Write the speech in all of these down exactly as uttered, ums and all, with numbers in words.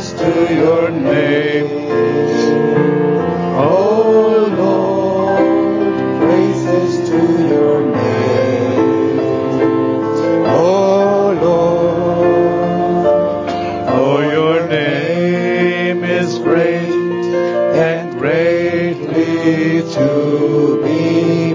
Praises to your name. Oh Lord, praises to your name. Oh Lord, oh your name is great and greatly to be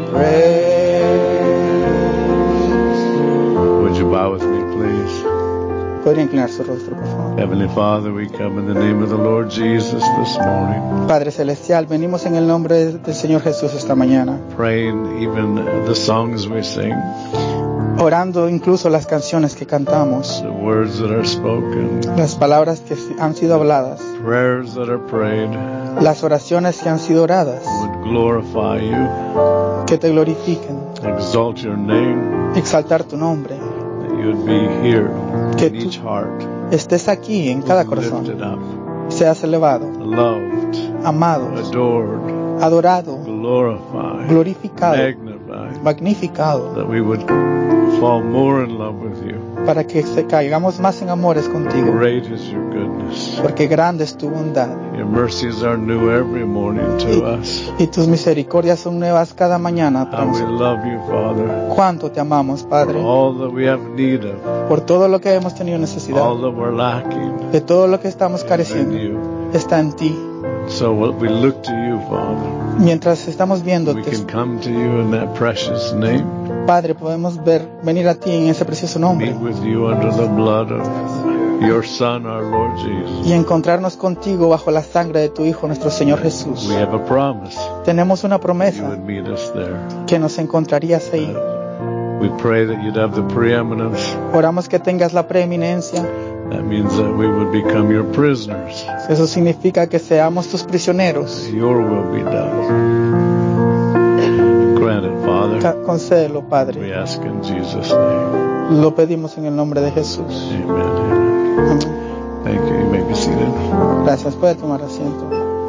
praised. Would you bow with me, please? Podría inclinar su rostro, por favor. Heavenly Father, we come in the name of the Lord Jesus this morning. Padre Celestial, venimos en el nombre del Señor Jesús esta mañana, Praying even the songs we sing, orando incluso las canciones que cantamos, the words that are spoken, las palabras que han sido habladas, prayers that are prayed, las oraciones que han sido oradas, would glorify you, que te glorifiquen, exalt your name, exaltar tu nombre, that you would be here que in tú each heart, estés aquí en cada lifted corazón, up, seas elevado, loved, amado, adored, adorado, glorified, glorificado, magnified, magnificado, that we would fall more in love with you. para que se caigamos más en amores contigo, Great is your goodness. porque grande es tu bondad. Your mercies are new every morning to us. Y tus misericordias son nuevas cada mañana para How we nosotros. love you, Father. Cuánto te amamos, Padre, All that we have need of, por todo lo que hemos tenido necesidad, all that we're lacking, de todo lo que estamos is in careciendo, you. está en ti. So what we look to you, Father. Mientras estamos We viéndote, can come to you in that precious name. Padre, podemos ver, venir a ti en ese precioso nombre Meet with you under the blood of your Son, our Lord Jesus. y encontrarnos contigo bajo la sangre de tu Hijo, nuestro Señor Jesús. We have a promise. Tenemos una You promesa would meet us there. que nos encontrarías ahí. Uh, we pray that you'd have the preeminence. Oramos que tengas la preeminencia. That means that we would become your prisoners. Eso significa que seamos tus prisioneros. Your will be done. Grant it, Father. Ca- Concédelo, We Padre. ask in Jesus' name. Lo pedimos en el nombre de Jesús. Amen. Amen. Amén. Thank you. You may be seated. Gracias. Puede tomar asiento.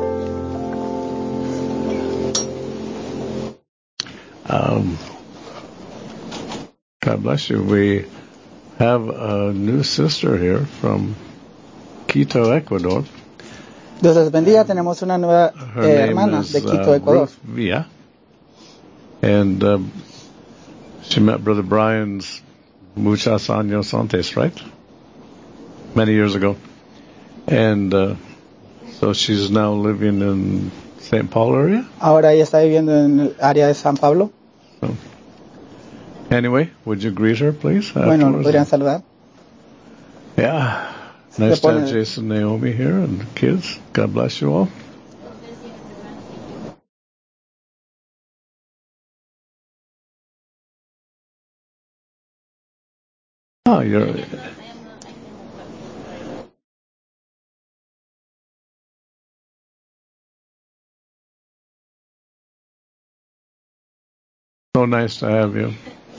Um, God bless you. We have a new sister here from Quito, Ecuador. Dios les bendiga. Tenemos una nueva Her eh, name hermana is de Quito, uh, Ecuador. Ruth Villa. And um, she met Brother Brian's muchos años antes, right? Many years ago. And uh, so she's now living in Saint Paul area. Ahora ella está viviendo en el área de San Pablo. So, anyway, would you greet her, please? Bueno, ¿lo afterwards? podrían saludar? Yeah. Nice to pone- have Jason and Naomi here and the kids. God bless you all. Oh, you're... So nice to have you.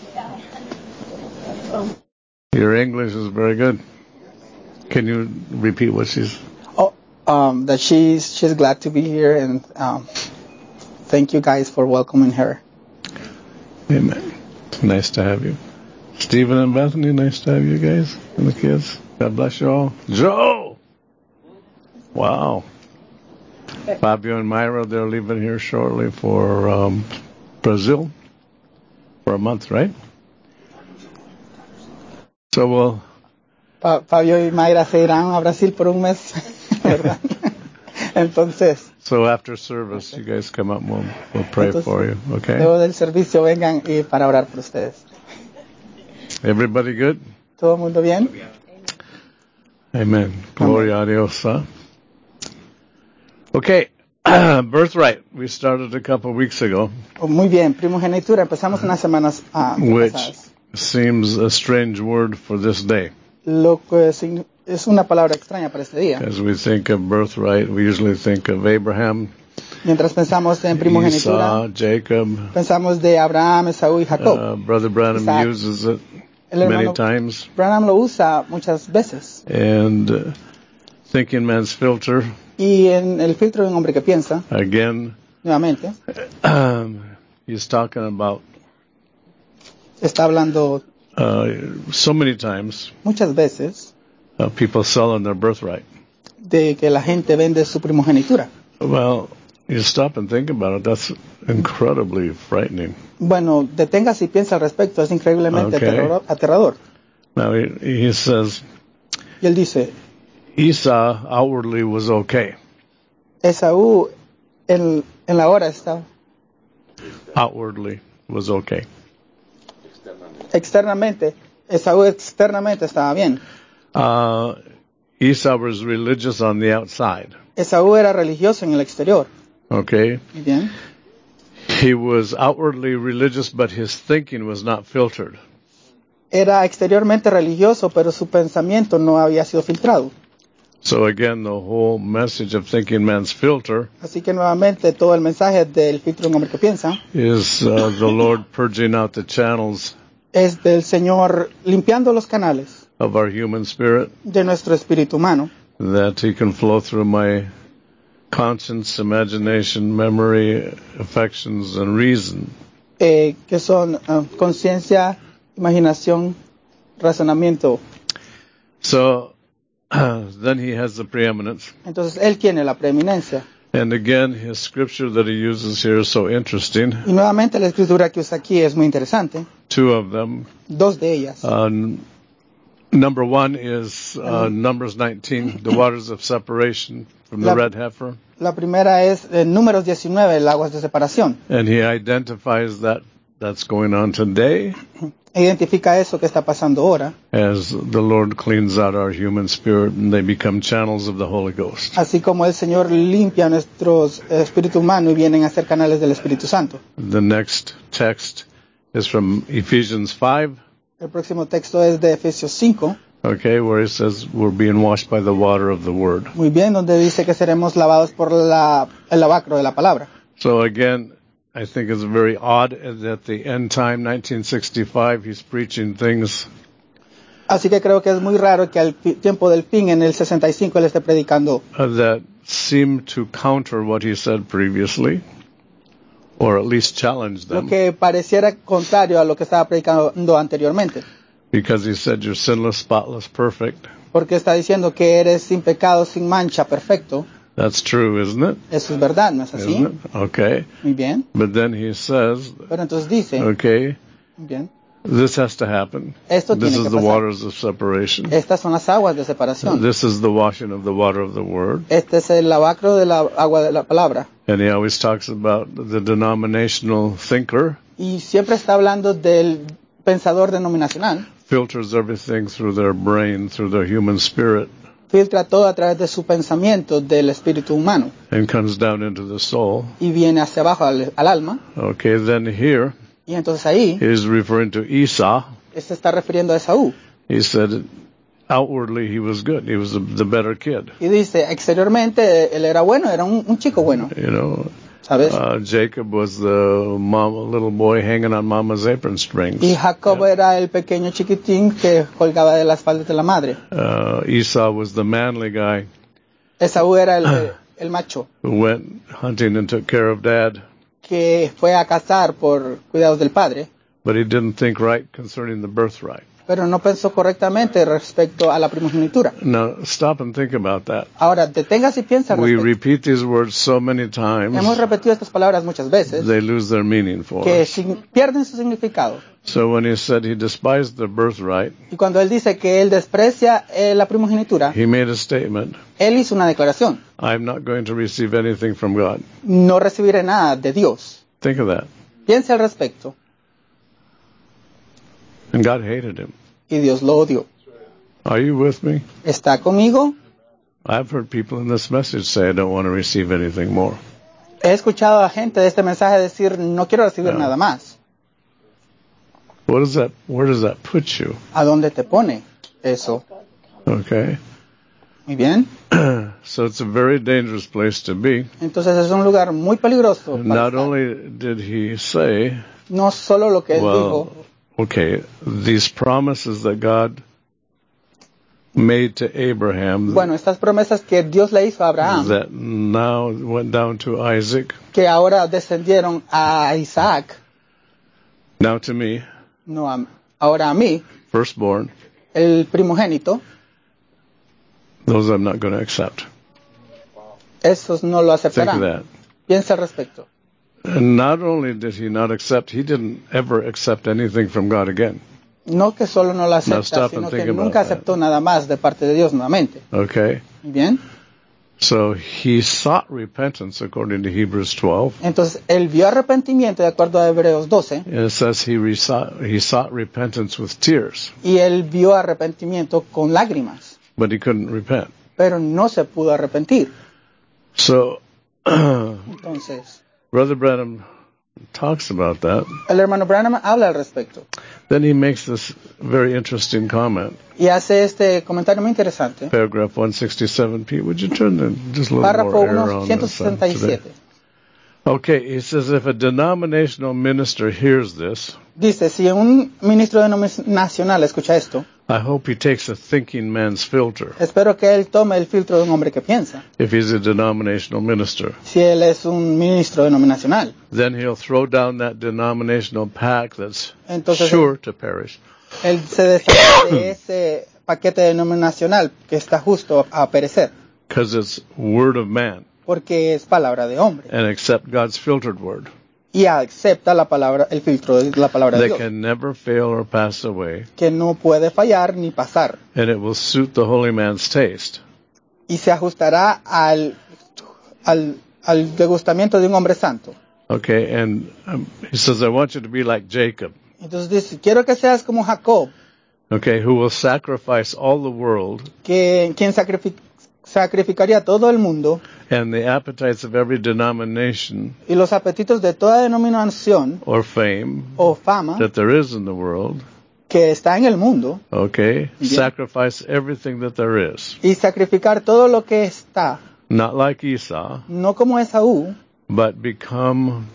Your English is very good. Can you repeat what she's... Oh, um, that she's she's glad to be here, and um, thank you guys for welcoming her. Amen. It's nice to have you. Stephen and Bethany, nice to have you guys and the kids. God bless you all. Joe! Wow. Fabio and Myra, they're leaving here shortly for um, Brazil for a month, right? So we'll... Pa- Fabio y Mayra se irán a Brasil por un mes, ¿verdad? Entonces, So after service, you guys come up and we'll, we'll pray Entonces, for you, okay? luego del servicio vengan y para orar por ustedes. Everybody good? ¿Todo el mundo bien? Amen. Gloria a Dios. Huh? Okay, birthright. We started a couple of weeks ago, Oh, muy bien, primogenitura. Empezamos unas semanas ah, which pasadas. seems a strange word for this day. Lo que signi- es una palabra extraña para este día. As we think of birthright, we usually think of Abraham, Mientras pensamos en primogenitura, Esau, Jacob. pensamos de Abraham, Esaú y Jacob. Uh, Brother Branham Isaac. uses it El many hermano times. Branham lo usa muchas veces. And uh, Thinking Man's Filter, Y en el filtro de un hombre que piensa, again, nuevamente, um, he's talking about está hablando uh, so many times muchas veces uh, people selling their birthright. de que la gente vende su primogenitura. Well, you stop and think about it. That's incredibly frightening. Bueno, deténgase y piensa al respecto. Es increíblemente Okay. aterrador, aterrador. Now he, he says Y él dice, Esau outwardly was okay. Esaú en, en la hora está Outwardly was okay. externamente, Esaú externamente estaba bien. Uh, Esau was religious on the outside. Esaú era religioso en el exterior. Okay. Muy bien. He was outwardly religious, but his thinking was not filtered. Era exteriormente religioso, pero su pensamiento no había sido filtrado. So again, the whole message of Thinking Man's Filter Así que nuevamente todo el mensaje del filtro de un hombre que piensa is uh, the Lord purging out the channels es del Señor limpiando los canales of our human spirit, de nuestro espíritu humano, that He can flow through my conscience, imagination, memory, affections, and reason. eh, que son uh, conciencia, imaginación, razonamiento. So then He has the preeminence. Entonces él tiene la preeminencia. And again, his scripture that he uses here is so interesting. Y nuevamente la escritura que usa aquí es muy interesante. Two of them. Dos de ellas. Uh, n- number one is uh, Numbers nineteen, the waters of separation from the La- red heifer. La primera es en Números diecinueve, el aguas de separación. And he identifies that that's going on today Identifica eso que está pasando ahora. as the Lord cleans out our human spirit and they become channels of the Holy Ghost. Así como el Señor limpia nuestros eh, espíritu humano y vienen a ser canales del Espíritu Santo. The next text is from Ephesians five, El próximo texto es de Efesios cinco, okay, where it says we're being washed by the water of the Word. muy bien, donde dice que seremos lavados por la, el lavacro de la palabra. So again, I think it's very odd that the end time, nineteen sixty-five, he's preaching things Así que creo que es muy raro que al fi- tiempo del fin, en el sesenta y cinco, él esté predicando uh, that seem to counter what he said previously, or at least challenge lo them, que pareciera contrario a lo que estaba predicando anteriormente. because he said you're sinless, spotless, perfect. Porque está diciendo que eres sin pecado, sin mancha, perfecto. That's true, isn't it? Eso es verdad, ¿no es así? Isn't it? Okay. Muy bien. But then he says, Pero entonces dice, okay, muy bien, this has to happen. esto This tiene is que the pasar. waters of separation. Estas son las aguas de separación. This is the washing of the water of the Word. Este es el lavacro de la agua de la palabra. And he always talks about the denominational thinker Y siempre está hablando del pensador denominacional. filters everything through their brain, through their human spirit, Filtra todo a través de su pensamiento del espíritu humano. and comes down into the soul. Y viene hacia abajo al, al alma. Okay, then here Y entonces ahí, he's referring to Esau. se está refiriendo a Esaú. He said outwardly he was good. He was the, the better kid. Y dice, exteriormente él era bueno, era un, un chico bueno. You know, ¿Sabes? uh, Jacob was the mom, little boy hanging on mama's apron strings. Y Jacob era el pequeño chiquitín que colgaba de las faldas de la madre. Uh, Esau was the manly guy Esaú era el, el macho who went hunting and took care of dad, que fue a cazar por cuidados del padre, but he didn't think right concerning the birthright. pero no pensó correctamente respecto a la primogenitura. Now, stop and think about that. Ahora, deténgase y piensa al We respecto. repeat these words so many times, Hemos repetido estas palabras muchas veces they lose their meaning for que us. sin- pierden su significado. So when he said he despised the birthright, Y cuando él dice que él desprecia eh, la primogenitura, he made a statement, él hizo una declaración. I'm not going to receive anything from God. No recibiré nada de Dios. Think of that. Piense al respecto. And God hated him. Y Dios lo odió. Are you with me? ¿Está conmigo? I've heard people in this message say, I don't want to receive anything more. He escuchado a gente de este mensaje decir, no quiero recibir Ah. nada más. What does that, where does that put you? ¿A dónde te pone eso? Okay. Muy bien. So it's a very dangerous place to be. Entonces es un lugar muy peligroso. para Not estar. only did he say, No solo lo que él well, dijo, okay, these promises that God made to Abraham bueno, estas promesas que Dios le hizo a Abraham, that now went down to Isaac, que ahora descendieron a Isaac, now to me, no a, ahora a mí, firstborn, el primogénito, those I'm not going to accept. esos no lo Think of aceptarán. that. Piensa al respecto. And not only did he not accept, he didn't ever accept anything from God again. No que solo no lo Now acepta, stop and sino que think about nunca that. aceptó nada más de parte de Dios nuevamente. Okay? ¿Bien? So he sought repentance according to Hebrews twelve. Entonces, él vio arrepentimiento de acuerdo a Hebreos doce, And it says he, resought, he sought repentance with tears, y él vio arrepentimiento con lágrimas, but he couldn't repent. pero no se pudo arrepentir. So Entonces, Brother Branham talks about that. el hermano Branham habla al respecto Then he makes this very interesting comment. y hace este comentario muy interesante. Paragraph one sixty-seven, Pete, would you turn the, just a little Párrafo more air on ciento this uh, sesenta y today? siete. Okay, he says if a denominational minister hears this, Dice, si un ministro denominacional escucha esto, I hope he takes a thinking man's filter espero que él tome el filtro de un hombre que piensa. if he's a denominational minister. Si él es un ministro denominacional, Then he'll throw down that denominational pack that's Entonces, sure to perish. él se deshace de ese paquete denominacional que está justo a perecer, Because it's word of man, porque es palabra de hombre, and accept God's filtered word y acepta la palabra, el filtro de la palabra de that Dios, can never fail or pass away, que no puede fallar ni pasar, and it will suit the holy man's taste. y se ajustará al, al, al degustamiento de un hombre santo. Okay, and um, he says, I want you to be like Jacob, Entonces dice, quiero que seas como Jacob, okay, who will sacrifice all the world que quien sacrific- sacrificaría todo el mundo and the appetites of every denomination y los apetitos de toda denominación or fame o fama that there is in the world, que está en el mundo, okay, Bien. sacrifice everything that there is. y sacrificar todo lo que está, Not like Esau, no como Esaú, but become,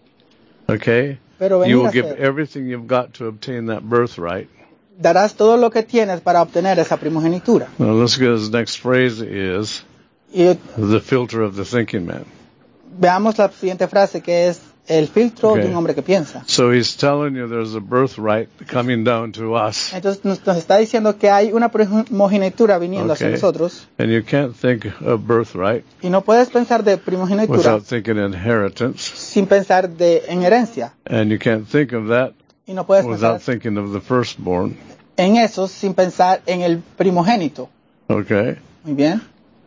okay, pero you venir will a give ser. everything you've got to obtain that birthright. Darás todo lo que tienes para obtener esa primogenitura. Now let's get his next phrase is Y the filter of the thinking man. veamos la siguiente frase, que es el filtro Okay. de un hombre que piensa. So he's telling you there's a birthright coming down to us, Entonces nos, nos está diciendo que hay una primogenitura viniendo hacia Okay. nosotros, and you can't think of birthright y no puedes pensar de primogenitura without thinking inheritance, sin pensar de en herencia, and you can't think of that y no puedes pensar without thinking of the firstborn. en eso sin pensar en el primogénito. Okay, Muy bien.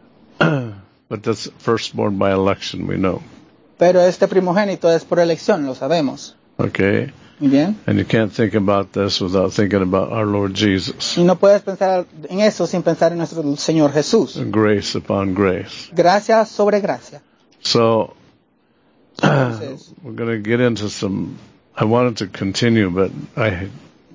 but that's firstborn by election, we know. Pero este primogénito es por elección, lo sabemos. Okay, Muy bien. and you can't think about this without thinking about our Lord Jesus. Y no puedes pensar en eso sin pensar en nuestro Señor Jesús. Grace upon grace. Gracia sobre gracia. So Entonces, we're going to get into some. I wanted to continue, but I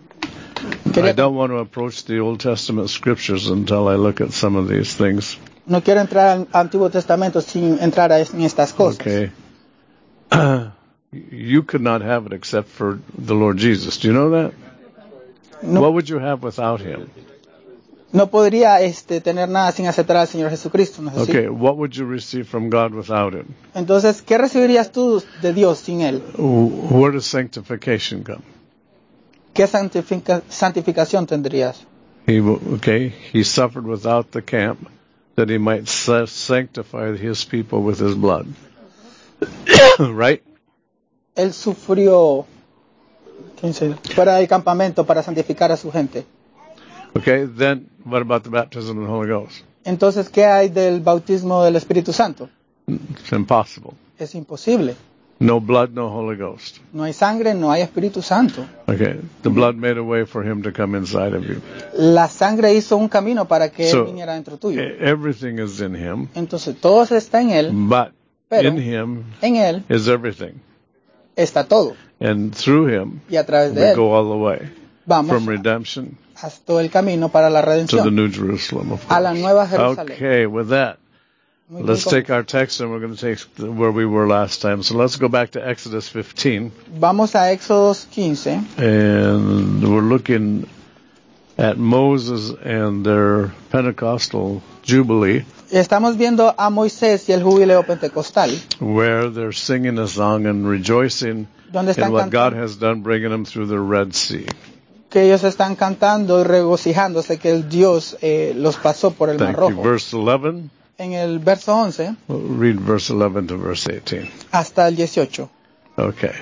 I quería- don't want to approach the Old Testament scriptures until I look at some of these things. no quiero entrar al Antiguo Testamento sin entrar a es- en estas cosas. Okay. You could not have it except for the Lord Jesus. Do you know that? No, What would you have without him? no podría este, tener nada sin aceptar al Señor Jesucristo, ¿no es así? Okay, what would you receive from God without him? Entonces, ¿qué recibirías tú de Dios sin Él? Where does sanctification come? ¿Qué santifica- santificación tendrías? He, okay, he suffered without the camp that he might sa- sanctify his people with his blood. Right? Él sufrió ¿quién se- fuera del campamento para santificar a su gente. Okay, then what about the baptism of the Holy Ghost? Entonces, ¿qué hay del bautismo del Espíritu Santo? It's impossible. Es imposible. No blood, no Holy Ghost. No hay sangre, no hay Espíritu Santo. Okay, the blood made a way for him to come inside of you. La sangre hizo un camino para que So, Él viniera dentro tuyo. E- Everything is in him, Entonces, todo está en Él, but Pero- in him en Él is everything. está todo. And through him, Y a través de we Él go all the way. vamos From redemption hasta el camino para la to the redención. New Jerusalem, of A la course. nueva Jerusalén. Okay, with that, Muy let's bien, take our text and we're going to take where we were last time. So let's go back to Exodus fifteen. Vamos a Éxodos quince. And we're looking at Moses and their Pentecostal Jubilee, Estamos viendo a Moisés y el jubileo pentecostal, where they're singing a song and rejoicing donde in están what God cantando, has done, bringing them through the Red Sea. que ellos están cantando y regocijándose que el Dios eh, los pasó por el Mar Thank you. Rojo. Verse eleven. En el verso once Well, read verse eleven to verse eighteen. hasta el dieciocho. Okay.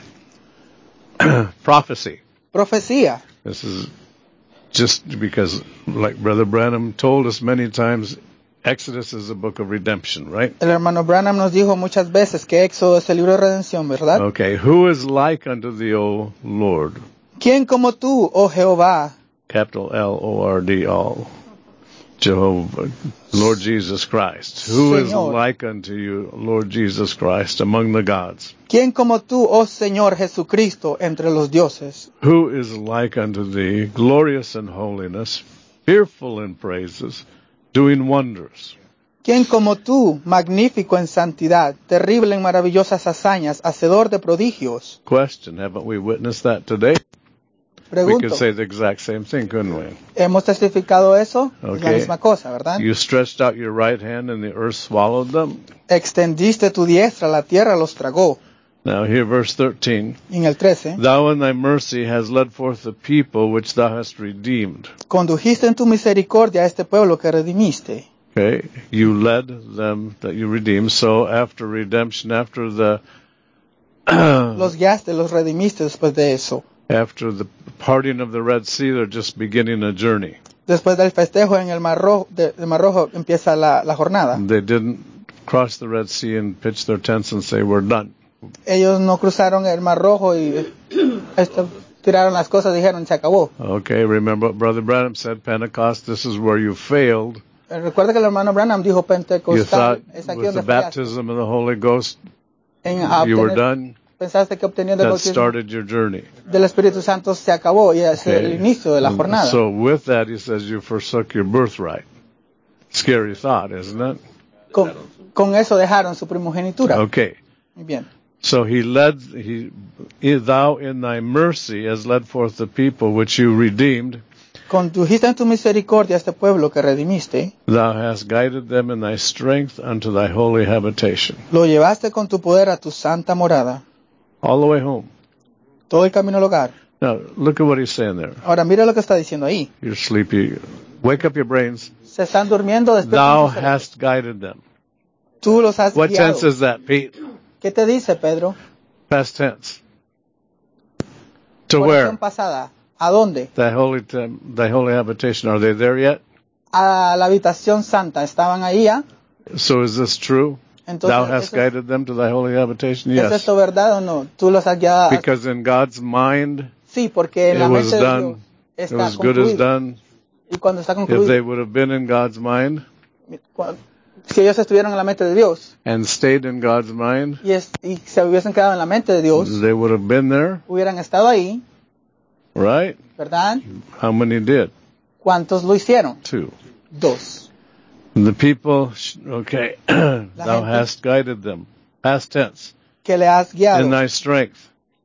Prophecy. Profecía. This is just because, like Brother Branham told us many times, Exodus is a book of redemption, right? El hermano Branham nos dijo muchas veces que Éxodo es el libro de redención, ¿verdad? Okay. Who is like unto thee, O Lord? ¿Quién como tú, oh Jehová? Capital L O R D, all. Jehovah, Lord Jesus Christ. Who is Señor. like unto you, Lord Jesus Christ, among the gods? ¿Quién como tú, oh Señor Jesucristo, entre los dioses? Who is like unto thee, glorious in holiness, fearful in praises, doing wonders? ¿Quién como tú, magnífico en santidad, terrible en maravillosas hazañas, hacedor de prodigios? Question, haven't we witnessed that today? We Pregunto, could say the exact same thing, couldn't we? ¿hemos testificado eso? Es la Okay. misma cosa, ¿verdad? You stretched out your right hand and the earth swallowed them. Extendiste tu diestra, la tierra los tragó. Now here verse thirteen. Y en el trece, Thou in thy mercy hast led forth the people which thou hast redeemed. condujiste en tu misericordia a este pueblo que redimiste. Okay, you led them that you redeemed. So after redemption, after the Los guiaste, los redimiste después de eso. after the parting of the Red Sea, they're just beginning a journey. Después del festejo en el Mar Rojo, de- del Mar Rojo empieza la, la jornada. They didn't cross the Red Sea and pitch their tents and say we're done. Ellos no cruzaron el Mar Rojo y esto, tiraron las cosas y dijeron se acabó. Okay, remember what Brother Branham said, Pentecost, this is where you failed. Eh, Recuerda que el hermano Branham dijo You Pentecostal, thought es aquí with the donde fallaste. baptism of the Holy Ghost En you were obtener- done. pensaste que obteniendo el That bautismo started your journey. del Espíritu Santo se acabó y es el Okay. inicio de la And jornada. so with that, he says you forsook your birthright. Scary thought, isn't it? Con, con eso dejaron su primogenitura. Okay. Muy bien. So he led, he, thou in thy mercy has led forth the people which you redeemed. Condujiste en tu misericordia a este pueblo que redimiste. Thou hast guided them in thy strength unto thy holy habitation. Lo llevaste con tu poder a tu santa morada. All the way home. Todo el camino al hogar. Now, look at what he's saying there. Ahora mira lo que está diciendo ahí. You're sleepy. Wake up your brains. Se están durmiendo, Thou despiertan sus cerebros. hast guided them. Tú los has What guiado. tense is that, Pete? ¿Qué te dice, Pedro? Past tense. To Oración where? pasada. ¿A dónde? Thy holy, tem- thy holy habitation. Are they there yet? A la habitación santa. ¿Estaban ahí ya? So is this true? Entonces, Thou hast ¿eso- guided them to thy holy habitation? ¿es Yes. esto verdad o no? Tú los has guiado. Because in God's mind, Sí, porque en it la was mente de Dios done, it está was good as concluido. done. Y cuando está If they concluido, would have been in God's mind cu- si ellos estuvieran en la mente de Dios and stayed in God's mind, y, es- y se hubiesen quedado en la mente de Dios, they would have been there, hubieran estado ahí, right? ¿verdad? How many did? ¿Cuántos lo hicieron? Two. Dos. And the people, sh- okay, thou gente- hast guided them. Past tense. Que le has guiado. In thy strength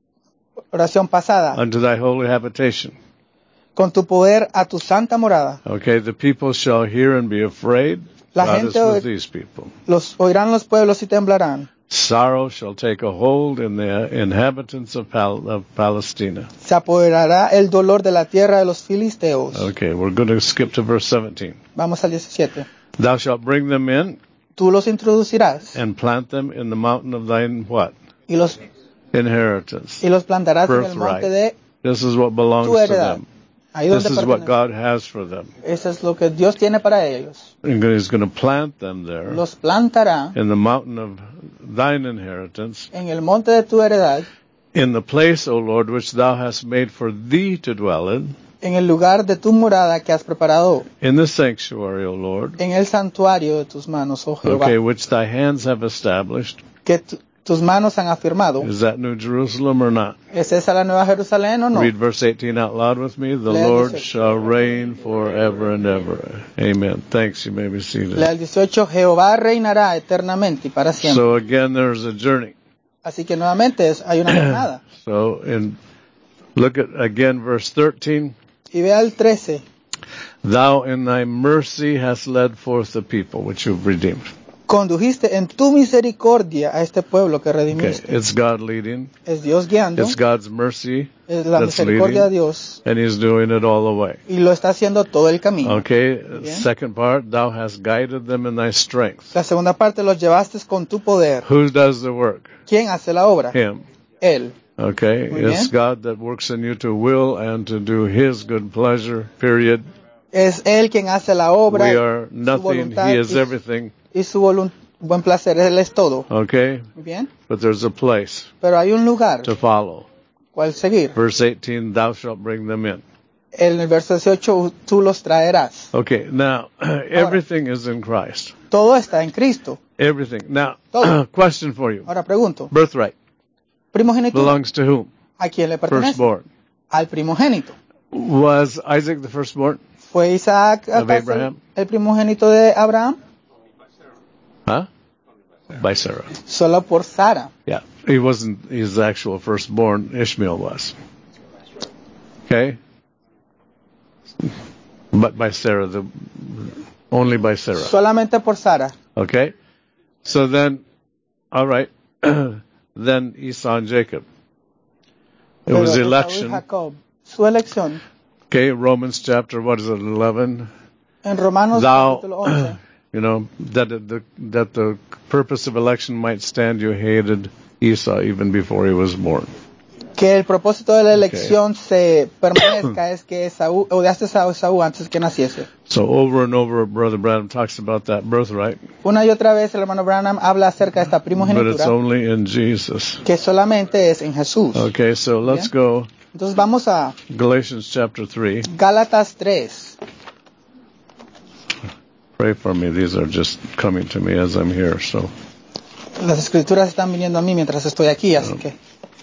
Oración pasada. unto thy holy habitation. Con tu poder a tu santa morada. Okay, the people shall hear and be afraid. La God is gente with oir- these people. Los oirán los pueblos y temblarán. Sorrow shall take a hold in the inhabitants of, Pal- of Palestina. Se apoderará el dolor de la tierra de los filisteos. Okay, we're going to skip to verse seventeen. Vamos al diecisiete. Thou shalt bring them in Tú los introducirás and plant them in the mountain of thine what? y los, Inheritance. y los plantarás en el Birthright. monte de This is what belongs tu to heredad. them. Ahí This donde is what pertenece. God has for them. Eso es lo que Dios tiene para ellos. And He's going to plant them there Los plantará in the mountain of thine inheritance, en el monte de tu heredad, in the place, O Lord, which thou hast made for thee to dwell in, en el lugar de tu morada que has preparado, in the sanctuary, O Lord, en el santuario de tus manos, oh Jehová, okay, which thy hands have established. que tu- tus manos han afirmado. Is that New Jerusalem or not? ¿Es esa la Nueva Jerusalén o no? Read verse eighteen out loud with me. The Lea el Lord dieciocho. shall reign forever and ever. Amen. Thanks. You may be seated. Lea el dieciocho, Jehová reinará eternamente y para siempre. So again, there's a journey. Así que nuevamente es- hay una jornada. So in look at again verse thirteen. Y vea el trece, Thou in thy mercy hast led forth the people which you've redeemed. condujiste en tu misericordia a este pueblo que Okay, redimiste. it's God leading. Es Dios guiando, It's God's mercy es la that's misericordia de leading, Dios, and He's doing it all the way. y lo está haciendo todo el camino. Okay, Bien. second part, thou hast guided them in thy strength. La segunda parte, los llevaste con tu poder. Who does the work? ¿Quién hace la obra? Him. Él. Okay, Muy it's bien. God that works in you to will and to do His good pleasure, period. Es Él quien hace la obra. We are su nothing, voluntad He is y, everything. y su volun- buen placer. Él es todo. Okay, Muy bien. but there's a place Pero hay un lugar to follow. cual seguir. Verse eighteen, thou shalt bring them in. En el verso dieciocho, tú los traerás. Okay, now, everything is in Christ. Todo está en Cristo. Everything. Now, Todo. question for you. Ahora pregunto, Birthright primogenitura, belongs to whom? ¿a quién le pertenece? Firstborn. Al primogénito. Was Isaac the firstborn? ¿Fue Isaac Of acaso Abraham? el primogénito de Abraham? Huh? By Sarah. Solo por Sara. Yeah. He wasn't his actual firstborn. Ishmael was. Okay? But by Sarah, the only by Sarah. Solamente por Sara. Okay? So then, all right, then Esau and Jacob. It Pero was Esaú y election. Jacob, su elección. Okay, Romans chapter, what is it, eleven? En Romanos Thou, capítulo once, you know, that the, that the purpose of election might stand, you hated Esau even before he was born. que el propósito de la elección se permanezca es que Esaú, odiaste a Esaú antes que naciese. So over and over, Brother Branham talks about that birthright, Una y otra vez el hermano Branham habla acerca de esta but it's primogenitura only in Jesus. que solamente es en Jesús. Okay, so let's Bien. go Entonces vamos a Galatians chapter three. Gálatas tres. Pray for me. These are just coming to me as I'm here. So Las escrituras están viniendo a mí mientras estoy aquí, así que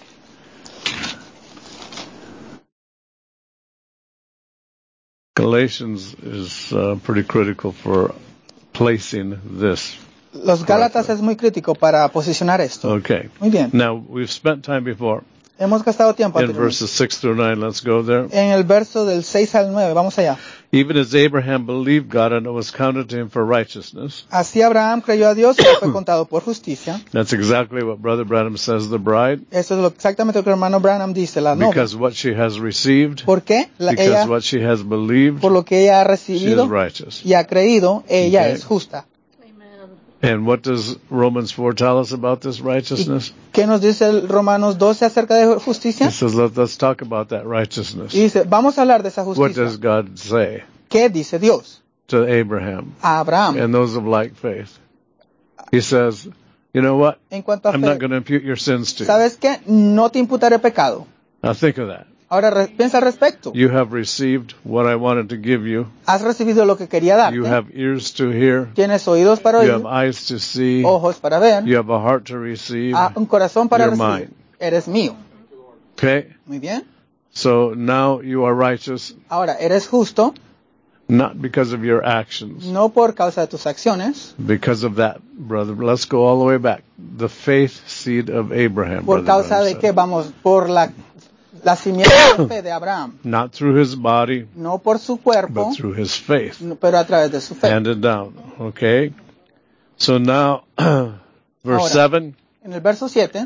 Galatians is uh, pretty critical for placing this. los Gálatas es muy crítico para posicionar esto. Okay. Muy bien. Now, we've spent time before Hemos gastado tiempo in anteriormente. verses six through nine. Let's go there. En el verso del seis al nueve, vamos allá. Even as Abraham believed God and it was counted to him for righteousness. Así Abraham creyó a Dios y le fue contado por justicia. That's exactly what Brother Branham says the bride. Eso es lo, exactamente lo que el hermano Branham dice, la novia. Because what she has received, ¿Por qué? La, because ella, what she has believed, por lo que ella ha she is recibido righteous. y ha creído, ella Okay. es justa. And what does Romans four tell us about this ¿Y righteousness? qué nos dice el Romanos doce acerca de justicia? He says, Let, let's talk about that righteousness. Y dice, vamos a hablar de esa What justicia. does God say ¿Qué dice Dios to Abraham a Abraham and those of like faith? He says, you know what? en cuanto a I'm not fe? going to impute your sins to you. ¿Sabes qué? No te imputaré pecado. Now think of that. Ahora re- piensa al respecto. You have received what I wanted to give you. Has recibido lo que quería darte. You have ears to hear. Tienes oídos para You oír, have eyes to see. ojos para ver, You have a heart to receive. a un corazón para You're recibir. mine. Eres mío. Okay? Muy bien. So now you are righteous, Ahora, eres justo, not because of your actions. no por causa de tus acciones, Because of that, brother. Let's go all the way back. The faith seed of Abraham. por Brother causa Branham de said. que vamos, por la, la simiente de fe de Abraham, Not through his body, no por su cuerpo, but through his faith. no- pero a través de su fe. Handed down. Okay? So now, verse Ahora. seven. En el verso siete,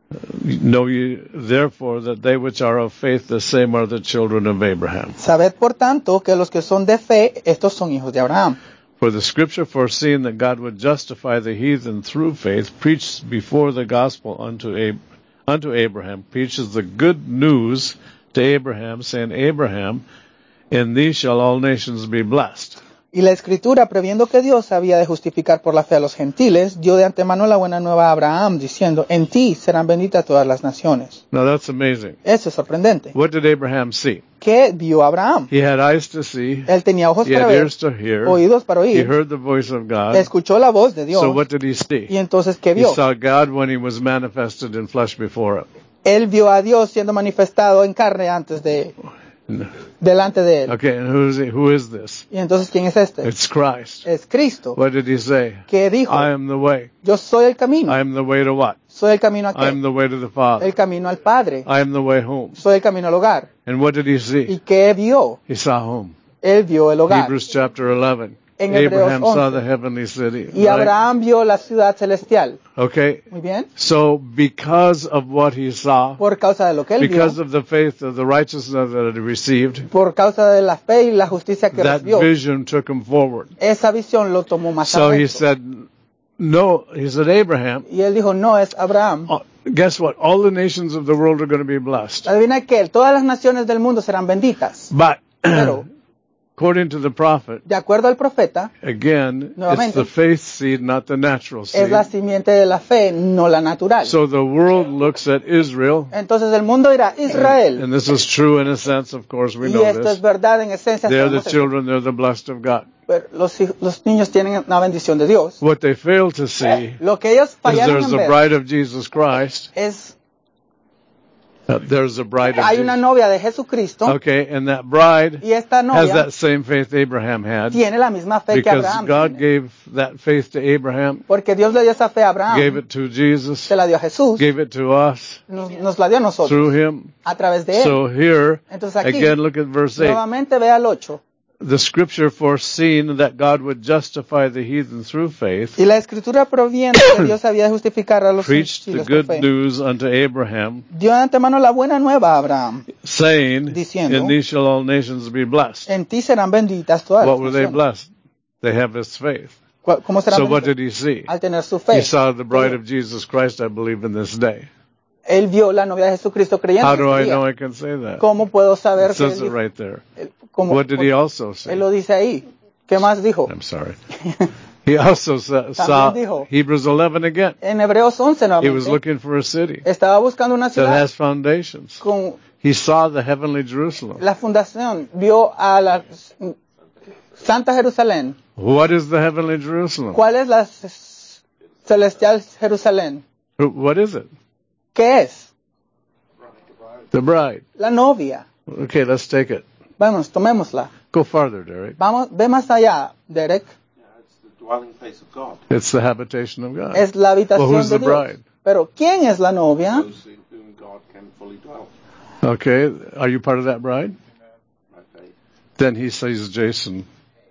Know ye therefore that they which are of faith, the same are the children of Abraham. sabed por tanto que los que son de fe, estos son hijos de Abraham. For the scripture foreseeing that God would justify the heathen through faith, preached before the gospel unto Ab- unto Abraham, preaches the good news to Abraham, saying, Abraham, in thee shall all nations be blessed. Y la Escritura, previendo que Dios había de justificar por la fe a los gentiles, dio de antemano la buena nueva a Abraham, diciendo, en ti serán benditas todas las naciones. Now that's amazing. Eso es sorprendente. What did Abraham see? ¿Qué vio Abraham? He had eyes to see, Él tenía ojos he para had ver, ears to hear, oídos para he oír, heard the voice of God. escuchó la voz de Dios. So what did he see? Y entonces, ¿qué He vio? saw God when he was manifested in flesh before him. Él vio a Dios siendo manifestado en carne antes de, delante de él. Okay, and who is, he, who is this? Y entonces, ¿quién es este? It's Christ. Es Cristo. What did he say? ¿Qué dijo? I am the way. Yo soy el camino. I am the way to what? Soy el camino a I am qué? the way to the Father. El camino al Padre. I am the way home. Soy el camino al hogar. And what did he ¿Y see? qué vio? He saw home. Él vio el hogar. Hebrews chapter eleven. En Hebreos Abraham saw once. the heavenly city. Y right? Abraham vio la ciudad celestial. Okay. Muy bien. So because of what he saw, Por causa de lo que él vio, because of the faith of the righteousness that he received, por causa de la fe y la justicia que that recibió, vision took him forward. esa visión lo tomó más So he adentro. said, no, he said, Abraham, Y él dijo, no, es Abraham. uh, guess what? All the nations of the world are going to be blessed. Adivina que todas las naciones del mundo serán benditas. But Pero, according to the prophet, de acuerdo al profeta, again, it's Nuevamente. the faith seed, not the natural es la seed. simiente de la fe, no la natural. So the world looks at Israel, Entonces el mundo dirá, Israel, and this is true in a sense, of course, we y know esto es this. verdad en esencia. They're the sabemos esto. children, they're the blessed of God. Pero los, hij- los niños tienen una bendición de Dios. What they fail to see Lo que ellos is fallaron there's en a ver bride of Jesus Christ. es, Uh, there's a bride of hay una Jesus. novia de Jesucristo, Okay, and that bride y esta has novia that same faith Abraham had, tiene la misma fe que because Abraham God tiene. gave that faith to Abraham, Porque Dios le dio esa fe a Abraham, gave it to Jesus, se la dio a Jesús, gave it to us nos, nos la dio a nosotros, through him. a través de él. So here, Entonces aquí, again, look at verse eight. nuevamente ve al ocho. The scripture foreseen that God would justify the heathen through faith, Y la escritura proviene que Dios había de justificar a los preached the gentiles por good fe. news unto Abraham, Dio de antemano la buena nueva a Abraham, saying, Diciendo, in these shall all nations be blessed. en ti serán benditas todas What las were they naciones. blessed? They have his faith. ¿Cuál- ¿Cómo serán So what benditas? did he see? Al tener su fe. He saw the bride of Jesus Christ, I believe, in this day. Él vio la novia de Jesucristo creyendo. How en do ese I día. know I can say that? ¿Cómo puedo saber It que él, says it dijo- right there. él- cómo- What did he also él say? lo dice ahí? ¿Qué más dijo? I'm sorry. He also sa- saw dijo. Hebrews eleven again. En Hebreos once He was nuevamente, looking for a city estaba buscando una that ciudad has foundations. con He saw the heavenly Jerusalem. la fundación, vio a la Santa Jerusalén. What is the heavenly Jerusalem? ¿Cuál es la c- celestial Jerusalén? What is it? ¿Qué es? The bride. La novia. Okay, let's take it. Vamos, tomémosla. Go farther, Derek. Vamos, ve más allá, Derek. Yeah, it's the dwelling place of God. It's the habitation of God. Es la habitación Well, who's de the Dios. bride? Pero ¿quién es la novia? Those in whom God can fully dwell. Okay, are you part of that bride? My faith. Then he sees Jason.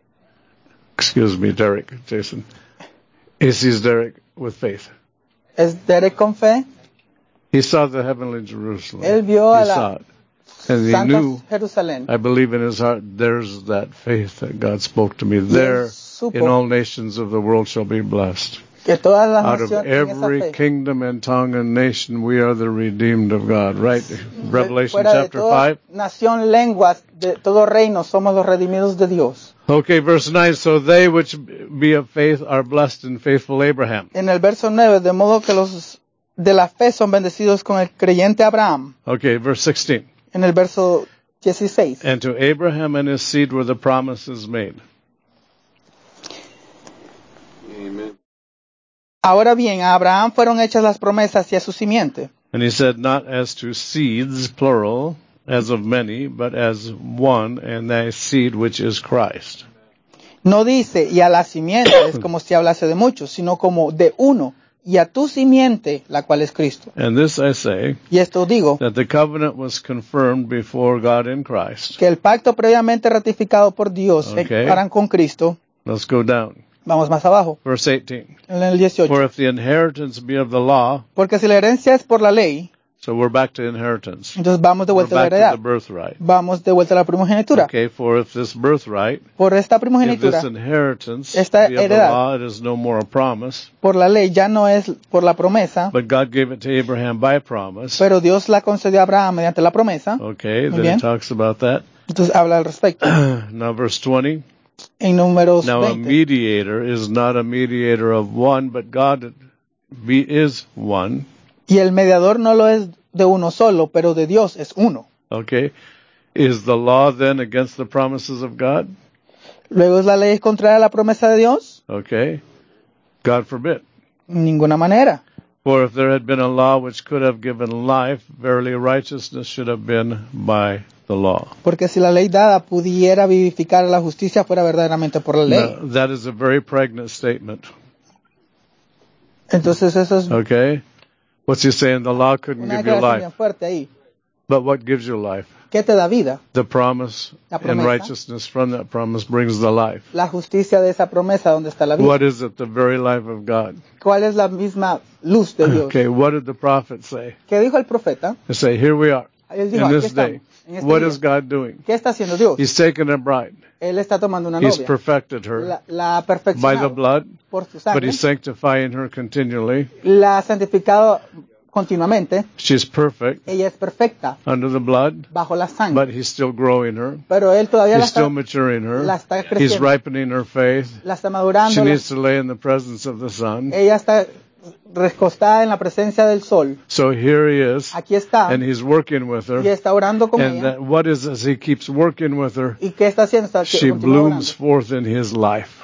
Excuse me, Derek. Jason. He sees Derek with faith. ¿Es Derek con fe? He saw the heavenly Jerusalem. Él vio a he la saw it. And he Santa knew, Jerusalén. I believe in his heart, there's that faith that God spoke to me. There, supo in all nations of the world shall be blessed. Que todas las Out of naciones tienen esa every fe. kingdom and tongue and nation, we are the redeemed of God. Right? Revelation Fuera de chapter toda five. nación, lenguas, de todo reino, somos los redimidos de Dios. Okay, verse nine. So they which be of faith are blessed in faithful Abraham. En el verso nueve, de modo que los de la fe son bendecidos con el creyente Abraham. Okay, verse sixteen. En el verso dieciséis. And to Abraham and his seed were the promises made. Amen. Ahora bien, a Abraham fueron hechas las promesas y a su simiente. And he said, not as to seeds, plural, as of many, but as one, and thy seed which is Christ. No dice, y a la simiente, es como si hablase de muchos, sino como de uno, y a tu simiente, la cual es Cristo. And this I say, Y esto digo, that the covenant was confirmed before God in Christ. que el pacto previamente ratificado por Dios Okay. harán con Cristo. Let's go down. Vamos más abajo, Verse eighteen. en el dieciocho. For if the inheritance be of the law, Porque si la herencia es por la ley, so we're back to inheritance. entonces vamos de We're vuelta a la back to heredad. the birthright. Vamos de vuelta a la primogenitura. Okay, for if this birthright, Por esta if primogenitura, this inheritance Esta be of the heredad. law, it is no more a promise, por la ley ya no es por la promesa, but God gave it to Abraham by promise. pero Dios la concedió a Abraham mediante la promesa. Okay, Muy then bien. it talks about that. Entonces habla al respecto. Now verse twenty. En números Now a veinte. mediator is not a mediator of one, but God be, is one. Y el mediador no lo es de uno solo, pero de Dios es uno. Okay. Is the law then against the promises of God? Luego es la ley contraria a la promesa de Dios. Okay. God forbid. En ninguna manera. For if there had been a law which could have given life, verily righteousness should have been by the law. Porque si la ley dada pudiera vivificar la justicia, fuera verdaderamente por la ley. Now, that is a very pregnant statement. Entonces eso es Okay. What's he saying? The law couldn't una give you declaración bien life. fuerte ahí. But what gives you life? ¿Qué te da vida? The promise La and promesa. righteousness from that promise brings the life. La justicia de esa promesa, ¿dónde está la vida? What is it? The very life of God. ¿Cuál es la misma luz de Dios? Okay, what did the prophet say? ¿Qué dijo el profeta? They say, here we are, Él dijo, in aquí this day. estamos, en este What día. is God doing? ¿Qué está haciendo Dios? He's taken a bride. Él está tomando una He's novia. perfected her La, la ha by the perfeccionado blood, por su but sangre. he's sanctifying her continually. La ha santificado continuamente. She's perfect Ella es perfecta under the blood, bajo la sangre. but he's still growing her. Pero él todavía la He's still está, maturing her. la está He's creciendo. ripening her faith. La está She madurando. la- needs to lay in the presence of the sun. ella está recostada en la presencia del sol. So here he is, Aquí está. and he's working with Y her. está orando con And ella. that, what is as he keeps working with her, ¿Y qué está haciendo? Está she continúa blooms orando. forth in his life,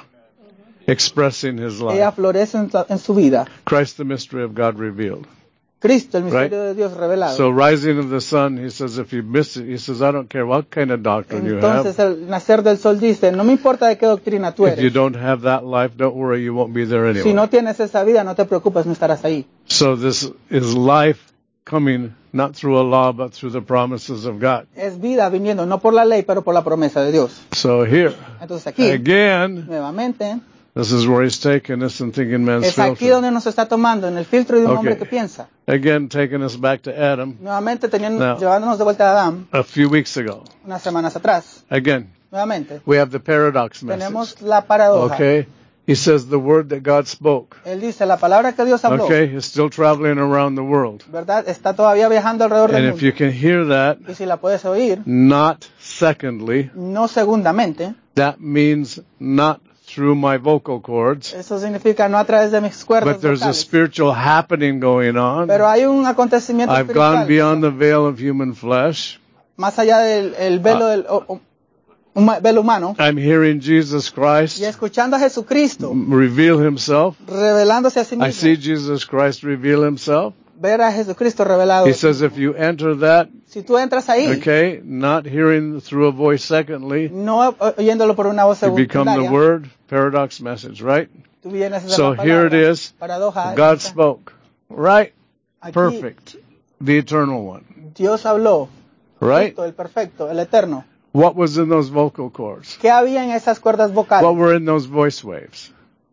expressing his Ella life. florece en, su- en su vida. Christ, the mystery of God revealed. Cristo, el misterio Right. de Dios revelado. So rising of the sun, he says, if you miss it, he says, I don't care what kind of doctrine you Entonces have. el nacer del sol dice, no me importa de qué doctrina tú If you eres. don't have that life, don't worry, you won't be there Si anyway. no tienes esa vida, no te preocupes, no estarás ahí. So this is life coming not through a law, but through the promises of God. Es vida viniendo, no por la ley, pero por la promesa de Dios. So here, Entonces aquí, again, nuevamente, this is where he's taking us and thinking man's es aquí filter. donde nos está tomando, en el filtro de un Okay. hombre que piensa. Again, taking us back to Adam Nuevamente teniendo, No. llevándonos de vuelta a Adán, a few weeks ago. unas semanas atrás. Again, Nuevamente, we have the paradox message. tenemos la paradoja. Okay? He says the word that God spoke. Él dice, la palabra que Dios habló, Okay? Is still traveling around the world. ¿verdad? Está todavía viajando alrededor del And mundo. if you can hear that, Y si la puedes oír, not secondly, no segundamente, that means not through my vocal cords, eso significa no a través de mis cuerdas but there's a vocales. spiritual happening going on. Pero hay un acontecimiento I've gone espiritual, beyond the veil of human flesh. más allá del el velo, del, o- o- un velo humano, I'm hearing Jesus Christ y escuchando a Jesucristo reveal himself. revelándose a sí I see mismo, Jesus Christ reveal himself. ver a Jesucristo revelado. He says if you enter that, Si tú entras ahí, okay, not hearing through a voice secondly, no o- oyéndolo por una voz you become the secundaria, word, paradox message, right? tú vienes a So la here it palabra, is. paradoja, God esta- spoke, right? aquí Perfect. The eternal one, Dios habló, right? justo, el perfecto, el eterno. What was in those vocal cords? ¿Qué había en esas cuerdas What vocales? were in those voice waves?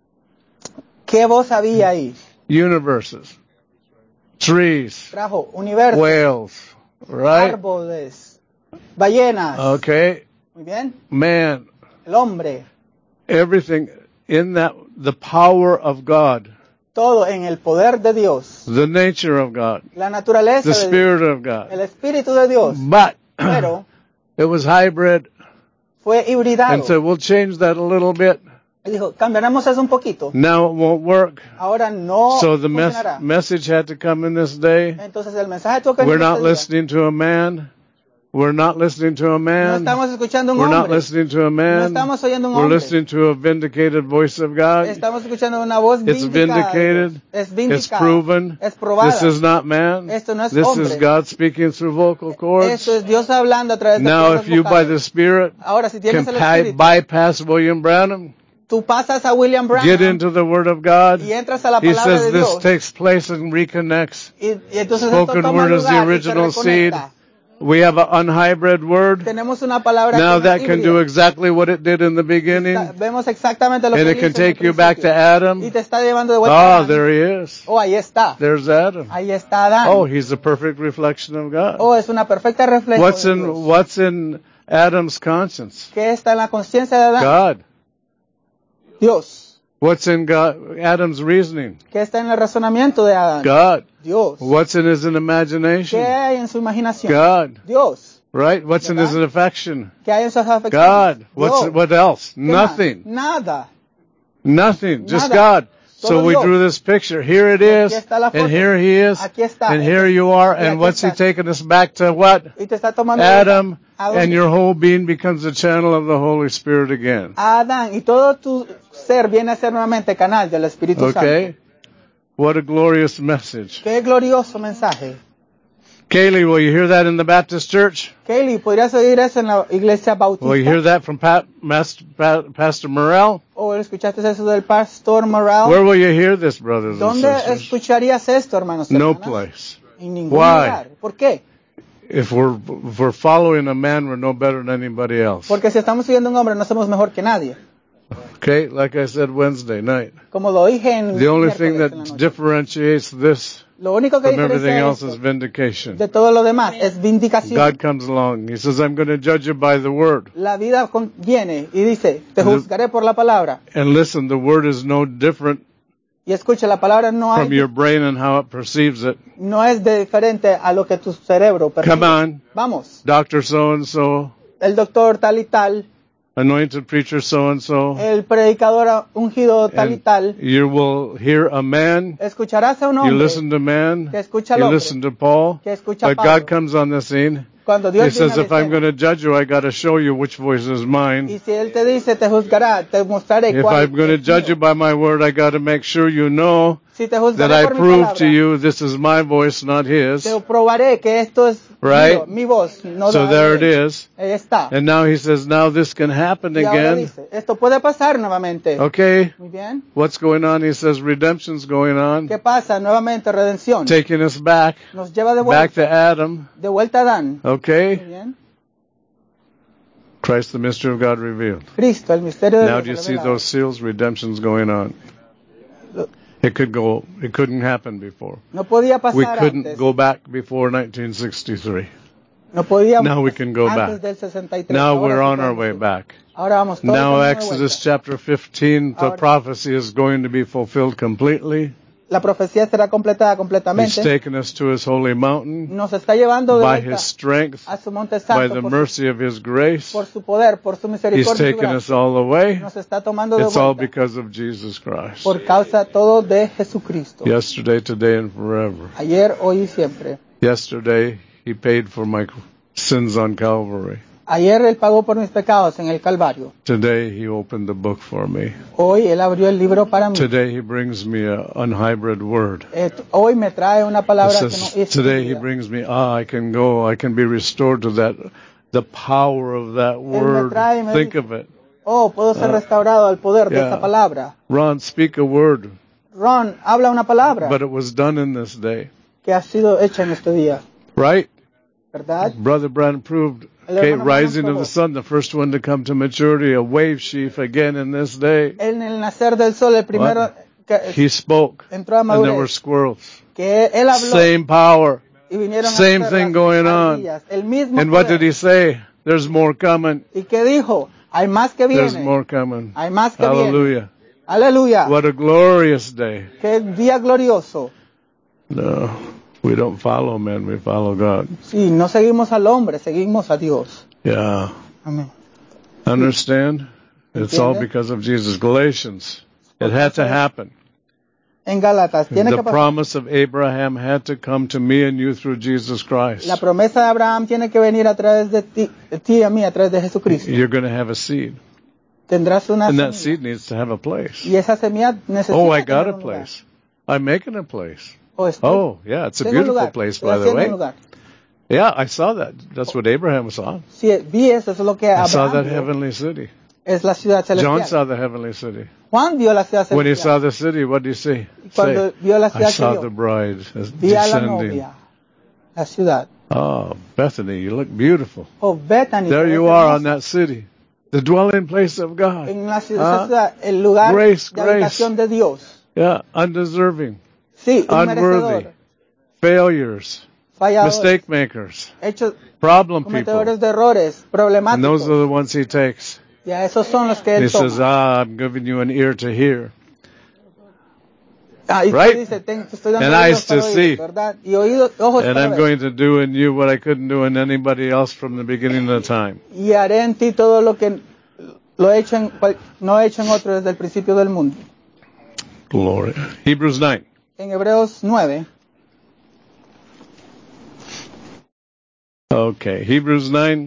¿Qué voz había ahí? Universes, trees, Trajo universo, whales, right? árboles, ballenas. Okay, Muy bien. man, El hombre. everything in that, the power of God, Todo en el poder de Dios. the nature of God, La naturaleza the de Dios. spirit of God. El espíritu de Dios. But Pero it was hybrid, fue hibridado. and so we'll change that a little bit. Y dijo, cambiaremos eso un poquito. Now it won't work. Ahora no So the mes- funcionará. message had to come in this day. Entonces el mensaje tuvo que We're venir not este día. listening to a man. We're not listening to a No man. estamos escuchando a un We're not hombre. listening to a No man. estamos oyendo a un We're hombre. listening to a vindicated voice of God. Estamos escuchando una voz It's vindicada. vindicated. Es It's vindicada. proven. Es probada. This is not man. Esto no es This hombre. is God speaking through vocal cords. Eso es Dios hablando a través de Now, cuerdas if you by vocales. the Spirit Ahora, si can tienes el pi- espíritu, bypass William Branham, tú pasas a William Branham get into the Word of God, y entras a la he palabra says de this Dios. takes place and reconnects. Y, y entonces esto Spoken toma word is the lugar y se original seed. reconecta. We have an unhybrid word. Tenemos una palabra Now que no es that can híbrida. do exactly what it did in the beginning. Está- Vemos exactamente lo And que it él can hizo en el take you back to principio. Adam. Y te está llevando de vuelta a Ah, Adán. there he is. Oh, ahí está. There's Adam. Ahí está Adán. Oh, he's a perfect reflection of God. Oh, es una perfecta reflejo What's de in Dios. what's in Adam's conscience? ¿Qué está en la conciencia de Adán? God. Dios. What's in God Adam's reasoning? ¿Qué está en el razonamiento de Adán? God. Dios. What's in his ¿Qué imagination? hay en su imaginación? God. Dios. Right? What's in his ¿Verdad? affection? ¿Qué hay en sus afecciones? God. What's Dios. what else? ¿Qué más? Nothing. Nada. Nothing. Just Nada. God. So Todo we Dios. drew this picture. Here it is. Aquí está la foto. And here he is. Aquí está. And here you are. Y And aquí what's he estás. taking us back to what? Y te está tomando Adam. ¿A dónde? And your whole being becomes a channel of the Holy Spirit again. a Adán. Y todo tu ser viene a ser nuevamente canal del Espíritu Okay? Santo. What a glorious message. Qué glorioso mensaje. Kaylee, will you hear that in the Baptist church? Kaylee, ¿podrías oír eso en la iglesia Will you hear bautista? that from Pat, Master, Pat, Pastor Morrell? ¿O escuchaste eso del pastor Morrell? Where will you hear this, brothers and ¿Dónde sisters? escucharías esto, hermanos y No hermanas? place. En ningún Why? lugar. ¿Por qué? if we're if we're following a man, we're no better than anybody else. Porque si estamos siguiendo a un hombre, no somos mejor que nadie. Okay, like I said Wednesday night. Como lo dije en The only thing miércoles en la that noche. differentiates this Lo único que from everything diferencia else is esto vindication. de todo lo demás es vindicación. God comes along. He says, I'm going to judge you by the word. La vida con- viene y dice, te And the- juzgaré por la palabra. And listen, the word is no different Y escucha, la palabra no, from hay, your brain and how it perceives it. no es de diferente a lo que tu cerebro percibe. Come on, Vamos, Doctor so-and-so, el doctor tal y tal, anointed preacher so-and-so, el predicador ungido tal y and tal, you will hear a man, escucharás a un you hombre listen to man, que escucha al you hombre, listen to Paul, que escucha a but Pablo. God comes on the scene. Cuando He Dios viene says, a la if I'm escena, going to judge you, I got to show you which voice is y mine. si Él te dice, te juzgará, te mostraré If cuál I'm going to es judge you mío. by my word, I got to make sure you know Si te that juzgaré I por mi prove palabra, to you this is my voice, not his. te probaré que esto es Right? mío, mi voz, no So la there de it él. is. Ahí está. And now he says, now this can happen Y ahora again. dice, esto puede pasar nuevamente. Okay, Muy bien. what's going on? He says, redemption's going on. ¿Qué pasa? Nuevamente redención. Taking us back, Nos lleva de back vuelta, to Adam. de vuelta a Adán. Muy Okay? bien. Christ, the mystery of God revealed. Cristo, el misterio de Now Dios do you see revelado. those seals? Redemption's going on. It could go, it couldn't happen before. No podía We pasar couldn't antes. go back before nineteen sixty-three. No podíamos Now we can go antes back. del sesenta y tres. Now Ahora we're sí on our podemos way ir. back. Ahora vamos todos Now camino de Exodus vuelta. chapter fifteen, the Ahora- prophecy is going to be fulfilled completely. La profecía será completada He's completamente. taken us to his holy mountain Nos está llevando de by vuelta his strength, a su monte by santo the por su, mercy of his grace. por su poder, por su He's misericordia y su taken us gracia. all the way. Nos está tomando de It's all vuelta because of Jesus Christ. por causa todo de Jesucristo. Yesterday, today, and forever. Ayer, hoy y siempre. Yesterday, he paid for my sins on Calvary. Ayer Él pagó por mis pecados en el Calvario. Today, he opened the book for me. Hoy Él abrió el libro para mí. Today, he brings me an unhybrid word. Eh, hoy me trae una It palabra que no says, es today, he híbrida. brings me, ah, I can go, I can be restored to that, the power of that word. trae y me Think dice- of it. Oh, puedo ser Ah, restaurado al poder de yeah. esa palabra. Ron, speak a word. Ron, habla una palabra But it was done in this day. que ha sido hecha en este día, Right? ¿verdad? Brother Brand proved, El okay, hermano Branham rising of probó. the sun, the first one to come to maturity, a wave sheaf again in this day. En el nacer del sol, el primero que He spoke, entró a and there were madurez, squirrels. que Él habló Same power. y vinieron same a thing las going on. ardillas. El mismo And what poder. did he say? There's more coming. ¿Y qué dijo? Hay más que There's viene. more coming. Hay más que viene. Hallelujah. Aleluya. What a glorious day. Qué día glorioso. No, we don't follow men, we follow God. Sí, no seguimos al hombre, seguimos a Dios. Yeah. Amén. Understand? It's all Entiende? because of Jesus. Galatians. It had to happen. En Gálatas, tiene The que pasar. promise of Abraham had to come to me and you through Jesus Christ. La promesa de Abraham tiene que venir a través de ti, de ti y a mí, a través de Jesucristo. You're going to have a seed. Tendrás una And that semilla. seed needs to have a place. Y esa semilla necesita Oh, I got tener a un lugar. place. I'm making a place. Oh, estoy, Oh, yeah, it's a tengo un beautiful lugar. place, Estoy by the haciendo un way. lugar. Yeah, I saw that. That's what Abraham saw. Sí, vi eso, eso es lo que I saw Abraham that vio. heavenly city. Es la ciudad celestial. John saw the heavenly city. Juan vio la ciudad When he celestial. saw the city, what did he say? Cuando Say, vio la I ciudad saw que the vio, bride as vi a la descending. novia, la ciudad. Oh, Bethany, you look beautiful. Oh, Bethany. There se ve you are on hermosa. that city. The dwelling place of God. En la ciudad, Ah, esa ciudad, el lugar grace, de grace. habitación de Dios. Yeah, undeserving, Sí, un unworthy, merecedor, failures, falladores, mistake makers, hechos, problem people. cometedores de errores, And those problemáticos. are the ones he takes. Y a esos son los que And he él says, toma. ah, I'm giving you an ear to hear. Ah, y te right? dice, te, te estoy dando And oídos eyes para to oír, see. ¿verdad? Y oídos, ojos And para I'm ver. going to do in you what I couldn't do in anybody else from the beginning of time. Y haré en ti todo lo que lo he hecho en, cual- no he hecho en otro desde el principio del mundo. Glory. Hebrews nine. En Hebreos nueve, Okay, Hebrews nine.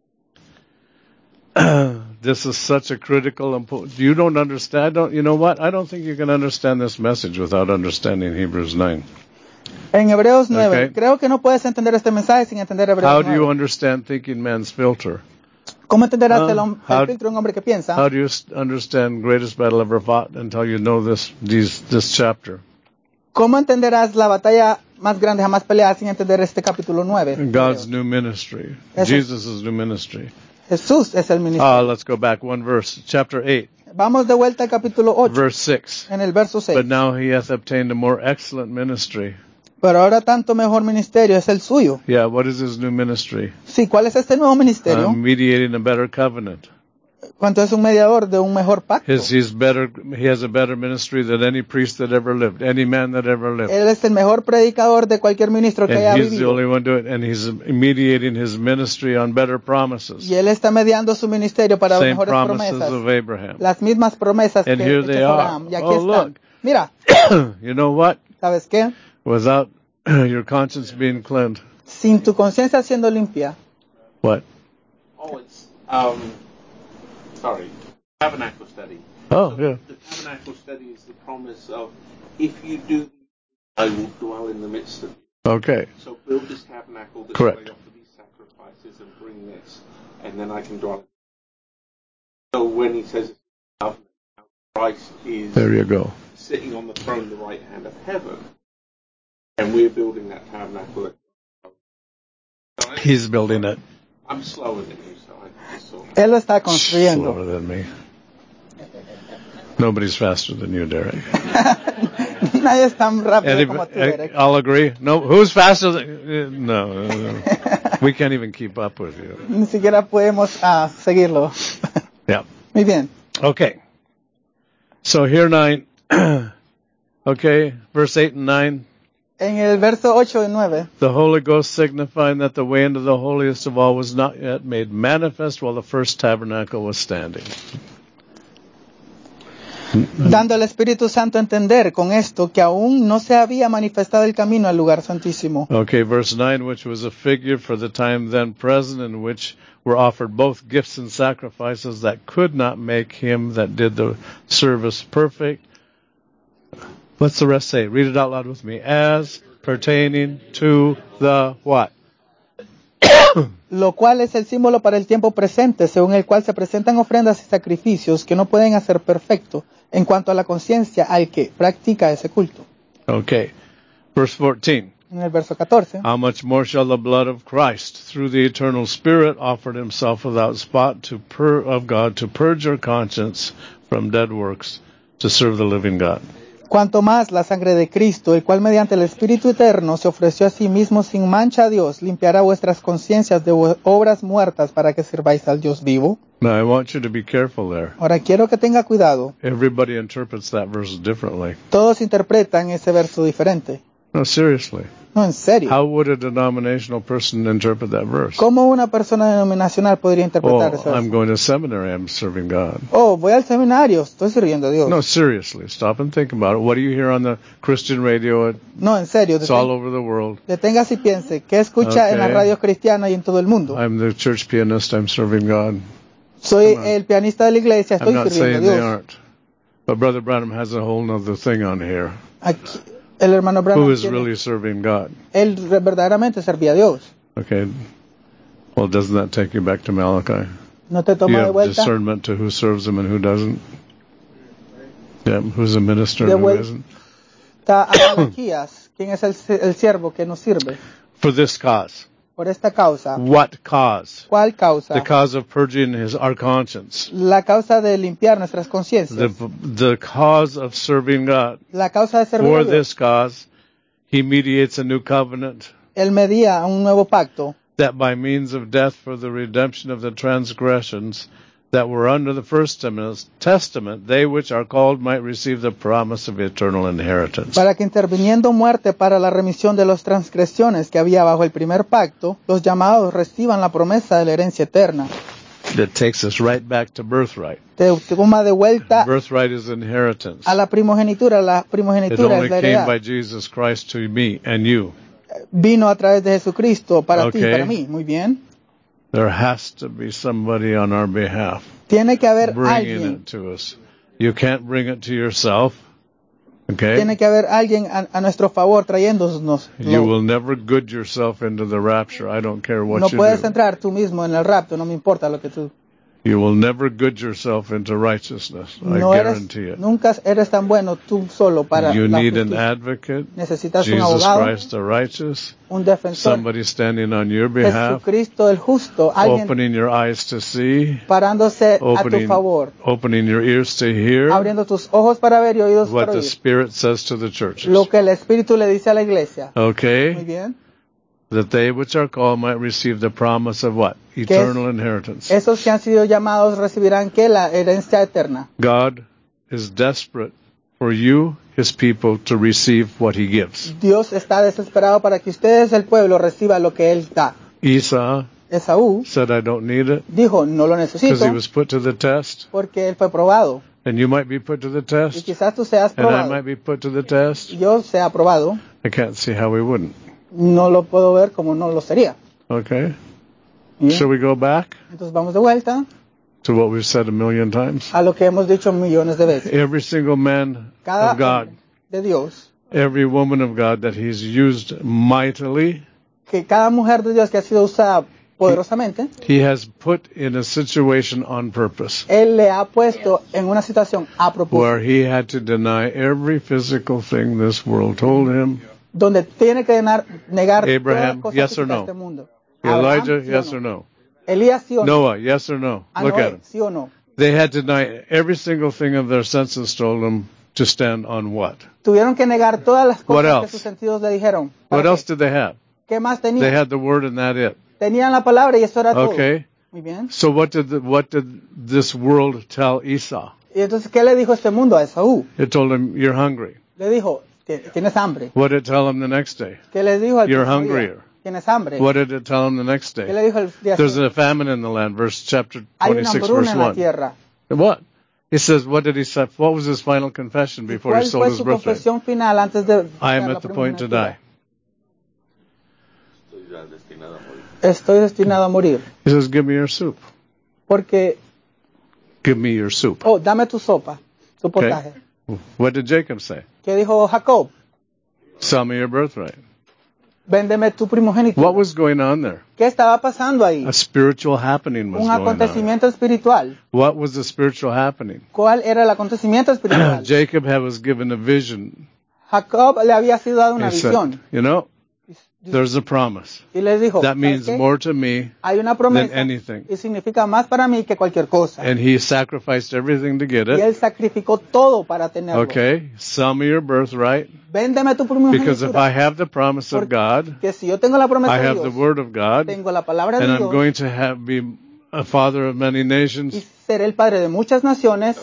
This is such a critical important. You don't understand. I don't. You know what? I don't think you can understand this message without understanding Hebrews nine. en Hebreos nueve, Okay. creo que no puedes entender este mensaje sin entender Hebreos How do you nueve. understand thinking man's filter? ¿Cómo entenderás Ah, el, hom- el how- filtro de un hombre que piensa? How do you s- understand greatest battle ever fought until you know this these this chapter? ¿Cómo entenderás la batalla más grande jamás peleada sin entender este capítulo nueve? God's new ministry. Eso es- Jesus' new ministry. Jesús es el Ah, ministerio. let's go back one verse. Chapter eight, Vamos de vuelta al capítulo ocho, verse six. en el verso seis. But now he hath obtained a more excellent ministry. Pero ahora tanto mejor ministerio es el suyo. Yeah, what is his new ministry? Sí, ¿cuál es este nuevo ministerio? Uh, mediating a better covenant. ¿Cuánto es un mediador de un mejor pacto? His, he's better, he has a better ministry than any priest that ever lived, any man that ever lived. Él es el mejor predicador de cualquier ministro que haya And he's the vivido. only one doing it, and he's mediating his ministry on better promises. Y él está mediando su ministerio para Same mejores promises promesas. of Abraham. Las mismas promesas And que here hechas they por are. Abraham. Y aquí Oh, están. look. Mira, You know what? ¿sabes qué? Without your conscience being cleansed. Sin tu conciencia siendo limpia. What? Oh, it's, um, sorry, tabernacle study. Oh, So yeah. The tabernacle study is the promise of, if you do, I will dwell in the midst of you. Okay. So build this tabernacle, this Correct. way, offer these sacrifices, and bring this, and then I can dwell. So when he says Christ is There you go. sitting on the throne, the right hand of heaven, and we're building that tabernacle. He's building it. I'm slower than you, so I just saw. Él lo está construyendo. Slower than me. Nobody's faster than you, Derek. Nadie es tan rápido Any, como tú, Derek. I'll agree. No, who's faster than? uh, No, no, no. We can't even keep up with you. Ni siquiera podemos ah, seguirlo. Yeah. Muy bien. Okay. So here nine. Okay, verse eight and nine. En el verso ocho y nueve, The Holy Ghost signifying that the way into the holiest of all was not yet made manifest while the first tabernacle was standing. dando al Espíritu Santo a entender con esto que aún no se había manifestado el camino al lugar santísimo. Okay, verse nine, which was a figure for the time then present, in which were offered both gifts and sacrifices that could not make him that did the service perfect. What's the rest say? Read it out loud with me. As pertaining to the what? Lo cual es el símbolo para el tiempo presente, según el cual se presentan ofrendas y sacrificios que no pueden hacer perfecto en cuanto a la conciencia al que practica ese culto. Okay, verse fourteen. En el verso catorce, How much more shall the blood of Christ, through the eternal Spirit, offered himself without spot to pur- of God, to purge your conscience from dead works, to serve the living God. cuanto más la sangre de Cristo, el cual mediante el Espíritu Eterno se ofreció a sí mismo sin mancha a Dios, limpiará vuestras conciencias de vu- obras muertas para que sirváis al Dios vivo. Now, I want you to be careful there. Ahora quiero que tenga cuidado. Everybody interprets that verse differently. Todos interpretan ese verso diferente. No, seriously. No, en serio. How would a denominational person interpret that verse? ¿Cómo una persona denominacional podría interpretar ese Oh, I'm verso? going to seminary, I'm serving God. Oh, voy al seminario, estoy sirviendo a Dios. No, seriously, stop and think about it. What do you hear on the Christian radio? It- No, en serio. It's all Deten- over the world. deténgase y piense. ¿Qué escucha en las Okay. radios cristianas y en todo el mundo? I'm the church pianist, I'm serving God. Soy come on. el pianista de la iglesia, I'm estoy not sirviendo a saying they Dios. aren't. But Brother Branham has a whole other thing on here. Aquí, el hermano Branham, Who is tiene- really serving God? él re- verdaderamente servía a Dios. Okay. Well, doesn't that take you back to Malachi? ¿No te You toma de have vuelta? discernment to who serves him and who doesn't. Yeah, who's a minister De and who vuel- isn't. Está a Malaquías, quien es el, el siervo que nos sirve. For this cause. Por esta causa. What cause? ¿Cuál causa? The cause of purging his our conscience. La causa de limpiar nuestras The conciencias. the cause of serving God. La causa de servir For a Dios. this cause, he mediates a new covenant, Él medía un nuevo pacto, that by means of death for the redemption of the transgressions that were under the first testament, they which are called might receive the promise of eternal inheritance. para que interviniendo muerte para la remisión de las transgresiones que había bajo el primer pacto, los llamados reciban la promesa de la herencia eterna. That takes us right back to birthright. Te toma de vuelta Birthright is inheritance. a la primogenitura. La It primogenitura only es la came heredad. by Jesus Christ to me and you. Vino a través de Jesucristo para ti y Okay. para mí. Muy bien. There has to be somebody on our behalf Tiene que haber bringing alguien. it to us. You can't bring it to yourself. Okay? Tiene que haber alguien a, a nuestro favor trayéndonos. You will never good yourself into the rapture. I don't care what No you puedes do. entrar tú mismo en el rapto, no me importa lo que tú. You will never good yourself into righteousness. I No eres, guarantee it. nunca eres tan bueno tú solo para You la need an justicia. advocate, Necesitas un Jesus abogado, Christ the righteous, un defensor, somebody standing on your behalf, Jesucristo el justo, alguien opening your eyes to see, parándose a tu opening, favor, opening your ears to hear abriendo tus ojos para ver y oídos what para the oír. Spirit says to the churches. Lo que el Espíritu le dice a la iglesia. Muy Okay? bien. That they which are called might receive the promise of what? Eternal inheritance. Esos que han sido llamados recibirán que la herencia eterna. God is desperate for you, His people, to receive what He gives. Dios está desesperado para que ustedes, el pueblo, reciba lo que Él da. Esau Esaú said, I don't need it, dijo, no lo because necesito, he was put to the test. porque Él fue probado. And you might be put to the Y test, quizás tú seas and I probado. might be put to the test. Y yo sea probado. I can't see how we wouldn't. No lo puedo ver como no lo sería. Okay? Bien. Shall we go back Entonces vamos de vuelta to what we've said a million times? a lo que hemos dicho millones de veces. Every single man Cada of God, hombre de Dios, every woman of God that He's used mightily, que cada mujer de Dios que ha sido usada poderosamente, He has put in a situation on purpose Él le ha puesto en una situación a where propósito, He had to deny every physical thing this world told him. donde tiene que negar, negar Abraham, todas las cosas yes or físicas no? de este mundo. Abraham, Elijah, ¿sí o yes no? or no? Elías, sí o no. Noah, yes or no? A Look Noé, at them. sí o no. They had to deny every single thing of their senses told them to stand on what? Tuvieron que negar todas las What cosas que else? sus sentidos le dijeron. What ¿Para else qué? did they have? ¿Qué más They tenían? had the word and that it. Tenían la palabra y eso era todo. Okay. Muy bien. So what did the, what did this world tell Esau? Y entonces, ¿qué le dijo este mundo a Esaú? It told him, you're hungry. Le dijo, "Ti- tienes hambre. What did it tell him the next day? ¿Qué le dijo al You're próximo día? hungrier. Tienes hambre. What did it tell him the next ¿Qué le day? dijo el día There's siguiente? a famine in the land, verse chapter Hay una twenty-six, hambruna verse en la one. tierra. What? He says, what did he say? What was his final confession ¿Y before he cuál sold fue his su birthright? confesión final antes de I am dar la at the point to primogenitura? die. Estoy ya destinado a morir. Estoy destinado a morir. He says, give me your soup. Porque, Give me your soup. oh, dame tu sopa, tu Okay. potaje. What did Jacob say? ¿Qué dijo Jacob? Sell me your birthright. Véndeme tu primogenitura. What was going on there? ¿Qué estaba pasando ahí? A spiritual happening was Un going on. acontecimiento espiritual. What was the spiritual happening? ¿Cuál era el acontecimiento espiritual? Jacob had, was given a vision. Jacob le había sido dado una He said, visión you know, there's a promise. y les dijo, That "¿Sabes means qué? more to me Hay una than promesa anything. y significa más para mí que cualquier cosa. And he sacrificed everything to get Y it. él sacrificó todo para tenerlo. Okay, sell me your birthright. Véndeme tu Because if I primogenitura. have the promise of God, Que si yo tengo la promesa I de have the Dios, word of God, tengo la palabra de and I'm Dios going to have be a father of many y nations. seré el padre de muchas naciones,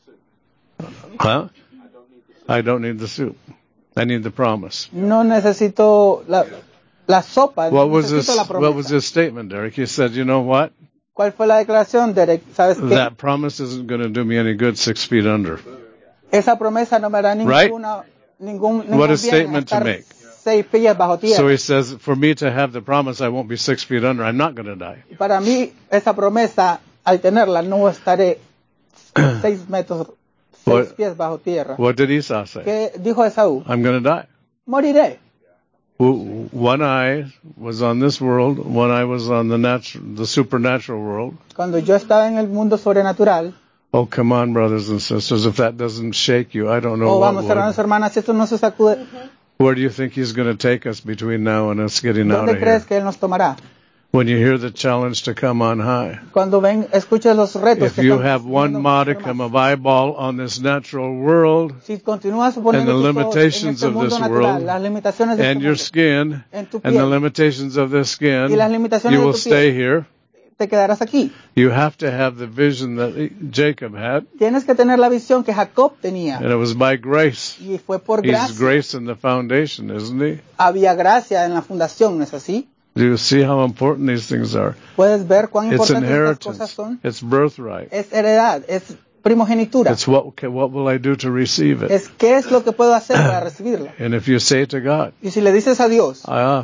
Huh? I don't need the soup. I need the promise. no necesito la, la sopa, What was necesito his la what was promesa. his statement, Derek? He said, you know what? ¿Cuál fue la declaración, Derek? ¿Sabes qué? That promise isn't going to do me any good six feet under. Esa promesa no me hará Right? ninguna, ningún, ningún What a bien statement to estar make. seis pies bajo tierra. So he says, for me to have the promise, I won't be six feet under. I'm not going to die. Para mí, esa promesa, al tenerla, no estaré seis metros, seis What- pies bajo tierra. What did Esau say? ¿Qué dijo Esaú? I'm going to die. Moriré. W- One eye was on this world, one eye was on the natural, the supernatural world. Cuando yo estaba en el mundo sobrenatural, Oh, come on, brothers and sisters. If that doesn't shake you, I don't know oh, what vamos, hermanos, would. hermanas, si esto no se sacude, Where do you think he's going to take us between now and us getting out ¿dónde of crees here? que Él nos tomará? When you hear the challenge to come on high. Cuando ven, escuches los retos If que you están have one sucediendo modicum más. of eyeball on this natural world Si continúas poniendo and the tus ojos en limitations este of mundo this natural, world las limitaciones de este and your mundo, skin en tu and the piel, limitations of this skin, y las limitaciones you de will tu stay piel, here. te quedarás aquí. You have to have the vision that Jacob had, Tienes que tener la visión que Jacob tenía. and it was by grace. Y fue por He's gracia. grace in the foundation, isn't he? Había gracia en la fundación, ¿no es así? Do you see how important these things are? Puedes ver cuán It's importantes estas cosas inheritance. son. It's birthright. Es heredad, es primogenitura. It's what, okay, what will I do to receive it? Es qué es lo que puedo hacer para recibirla. And if you say to God, Y si le dices a Dios, ah,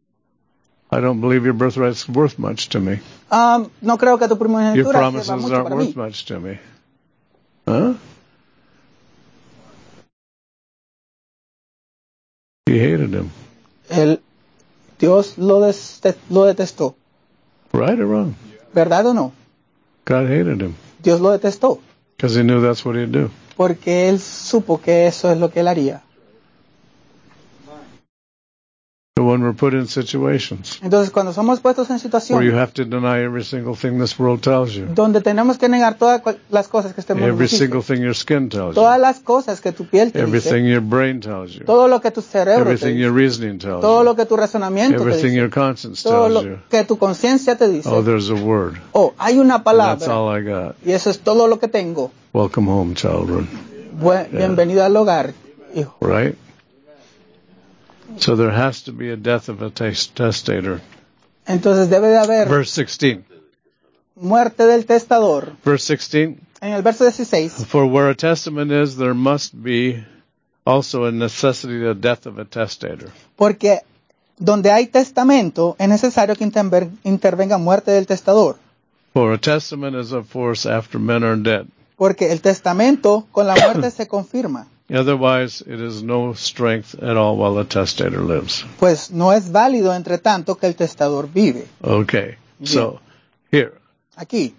I don't believe your birthright's worth much to me. um, no creo que tu Your primogenitura promises sirva mucho aren't para worth mí. much to me. Huh? He hated him. El, Dios lo, deste- lo detestó. Right or wrong? ¿Verdad o no? God hated him Dios lo detestó because he knew that's what he'd do. porque él supo que eso es lo que él haría. But when we're put in situations Entonces, cuando somos puestos en where you situaciones have to deny every single thing this world tells you, donde tenemos que negar todas cual- las cosas que este mundo every nos dice, single thing your skin tells todas you, las cosas que tu piel te dice, everything your brain tells you, todo lo que tu cerebro te everything your dice, reasoning tells todo you, lo que tu razonamiento te everything your dice, conscience todo tells lo you, que tu conciencia te dice. oh, there's a word. Oh, hay una And that's palabra all I got. y eso es todo lo que tengo. Welcome home, children. Buen- Bienvenido al hogar, hijo. Right? So there has to be a death of a tes- testator. Entonces debe de haber Verse sixteen. muerte del testador. Verse sixteen. En el verso dieciséis, For where a testament is, there must be also a necessity the death of a testator. porque donde hay testamento es necesario que interver- intervenga muerte del testador. For a testament is of force after men are dead. Porque el testamento con la muerte se confirma. Otherwise, it is no strength at all while the testator lives. Pues no es válido entre tanto que el testador vive. Okay. So, here. Aquí.